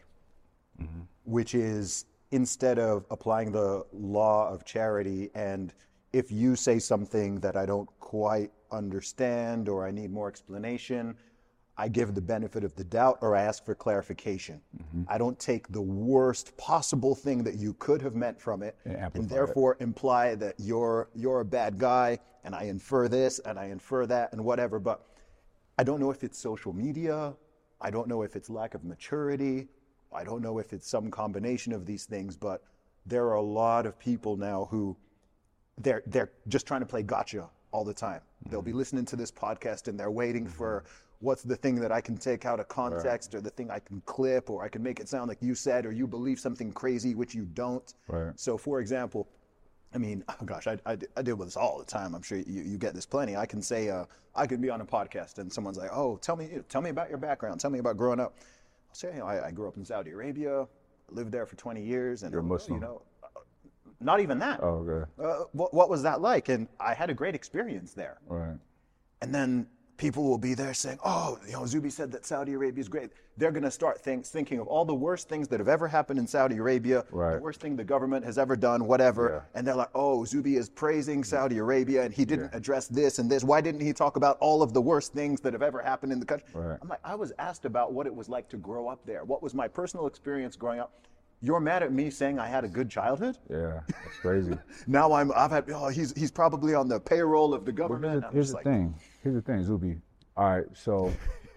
which is instead of applying the law of charity, and if you say something that I don't quite understand or I need more explanation, I give the benefit of the doubt or I ask for clarification. I don't take the worst possible thing that you could have meant from it and therefore imply that you're a bad guy, and I infer this and I infer that and whatever. But I don't know if it's social media, I don't know if it's lack of maturity, I don't know if it's some combination of these things, but there are a lot of people now who they're just trying to play gotcha all the time. They'll be listening to this podcast and they're waiting for what's the thing that I can take out of context or the thing I can clip, or I can make it sound like you said, or you believe something crazy which you don't. So for example, I mean, oh gosh, I deal with this all the time. I'm sure you get this plenty. I can say, I could be on a podcast and someone's like, oh, tell me about your background. Tell me about growing up. I'll say, I grew up in Saudi Arabia, lived there for 20 years. And you're Muslim. You know, not even that. Oh, okay. What was that like? And I had a great experience there. Right. And then people will be there saying, oh, you know, Zuby said that Saudi Arabia is great. They're going to start thinking of all the worst things that have ever happened in Saudi Arabia, the worst thing the government has ever done, whatever. And they're like, oh, Zuby is praising Saudi Arabia and he didn't address this and this. Why didn't he talk about all of the worst things that have ever happened in the country? I'm like, I was asked about what it was like to grow up there. What was my personal experience growing up? You're mad at me saying I had a good childhood? Yeah, that's crazy. Now he's probably on the payroll of the government. Here's the thing, Zuby. All right, so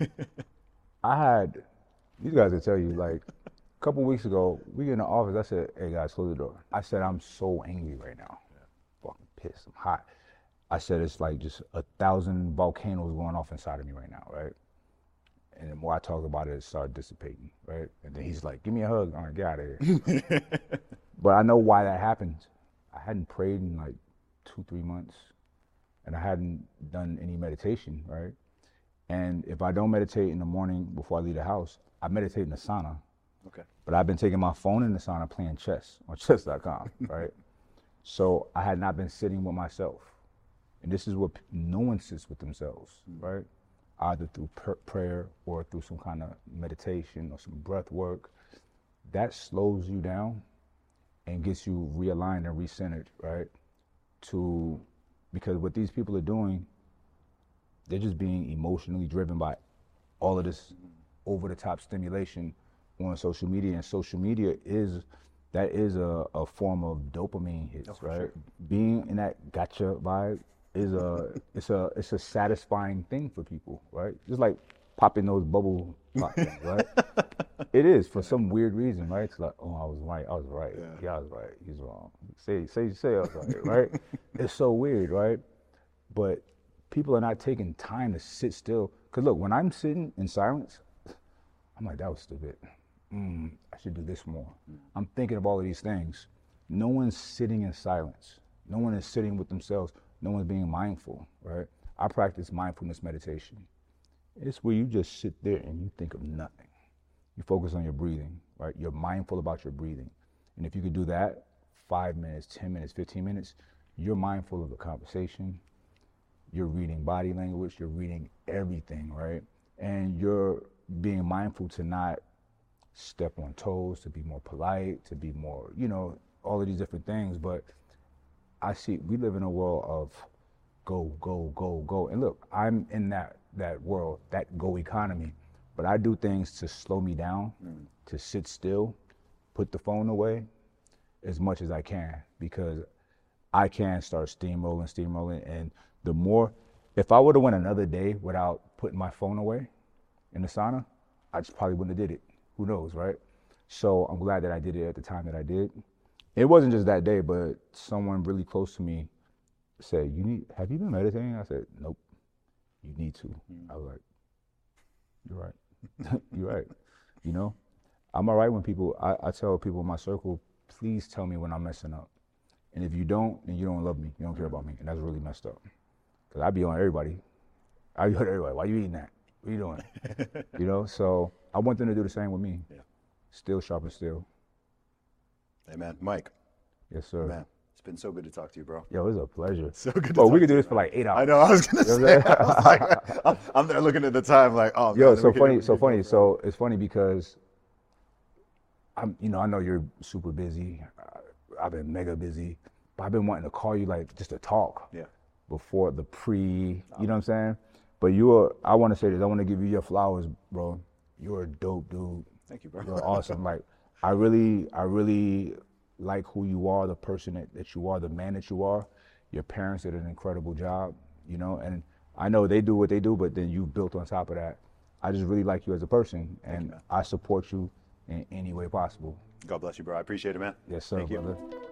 these guys will tell you, like, a couple weeks ago, we get in the office, I said, hey guys, close the door. I said, I'm so angry right now. Fucking pissed, I'm hot. I said, it's like just 1,000 volcanoes going off inside of me right now, right? And the more I talk about it started dissipating, right? And then he's like, give me a hug. I'm like, get out of here. But I know why that happens. I hadn't prayed in like 2-3 months, and I hadn't done any meditation, right? And if I don't meditate in the morning before I leave the house, I meditate in the sauna. Okay. But I've been taking my phone in the sauna playing chess on chess.com, right? So I had not been sitting with myself. And this is what no one sits with themselves, right? Either through prayer or through some kind of meditation or some breath work. That slows you down and gets you realigned and recentered, right? Because what these people are doing, they're just being emotionally driven by all of this over-the-top stimulation on social media. And social media is a form of dopamine hits, right? Sure. Being in that gotcha vibe is it's a satisfying thing for people, right? Just like popping those bubble pop things, right? It is for some weird reason, right? It's like, oh, I was right. Yeah, I was right. He's wrong. Say I was right, right? It's so weird, right? But people are not taking time to sit still. Cause look, when I'm sitting in silence, I'm like, that was stupid. I should do this more. I'm thinking of all of these things. No one's sitting in silence. No one is sitting with themselves. No one's being mindful, right? I practice mindfulness meditation. It's where you just sit there and you think of nothing. You focus on your breathing, right? You're mindful about your breathing. And if you could do that 5 minutes, 10 minutes, 15 minutes, you're mindful of the conversation. You're reading body language. You're reading everything, right? And you're being mindful to not step on toes, to be more polite, to be more, all of these different things. But I see we live in a world of go, go, go, go. And look, I'm in that world, that go economy. But I do things to slow me down, to sit still, put the phone away as much as I can, because I can start steamrolling. And the more, if I would have went another day without putting my phone away in the sauna, I just probably wouldn't have did it. Who knows, right? So I'm glad that I did it at the time that I did. It wasn't just that day, but someone really close to me said, have you been meditating? I said, nope, you need to. I was like, you're right. You're right. I'm all right when I tell people in my circle, please tell me when I'm messing up. And if you don't, then you don't love me. You don't care about me. And that's really messed up. Because I be on everybody. Why you eating that? What are you doing? So I want them to do the same with me. Yeah. Still sharpen steel. Hey, man. Mike. Yes, sir. Man, it's been so good to talk to you, bro. Yo, it was a pleasure. So good to talk we could to do you, this for like 8 hours. I know. I was going to say. I was like, I'm there looking at the time like, oh, man. Yo, so funny. So it's funny because I know you're super busy. I've been mega busy. But I've been wanting to call you like just to talk. Yeah. Before the you know what I'm saying? But I want to say this. I want to give you your flowers, bro. You're a dope dude. Thank you, bro. You're awesome. Like, I really like who you are, the person that you are, the man that you are. Your parents did an incredible job, and I know they do what they do, but then you built on top of that. I just really like you as a person, and I support you in any way possible. God bless you, bro. I appreciate it, man. Yes, sir, Thank brother. You.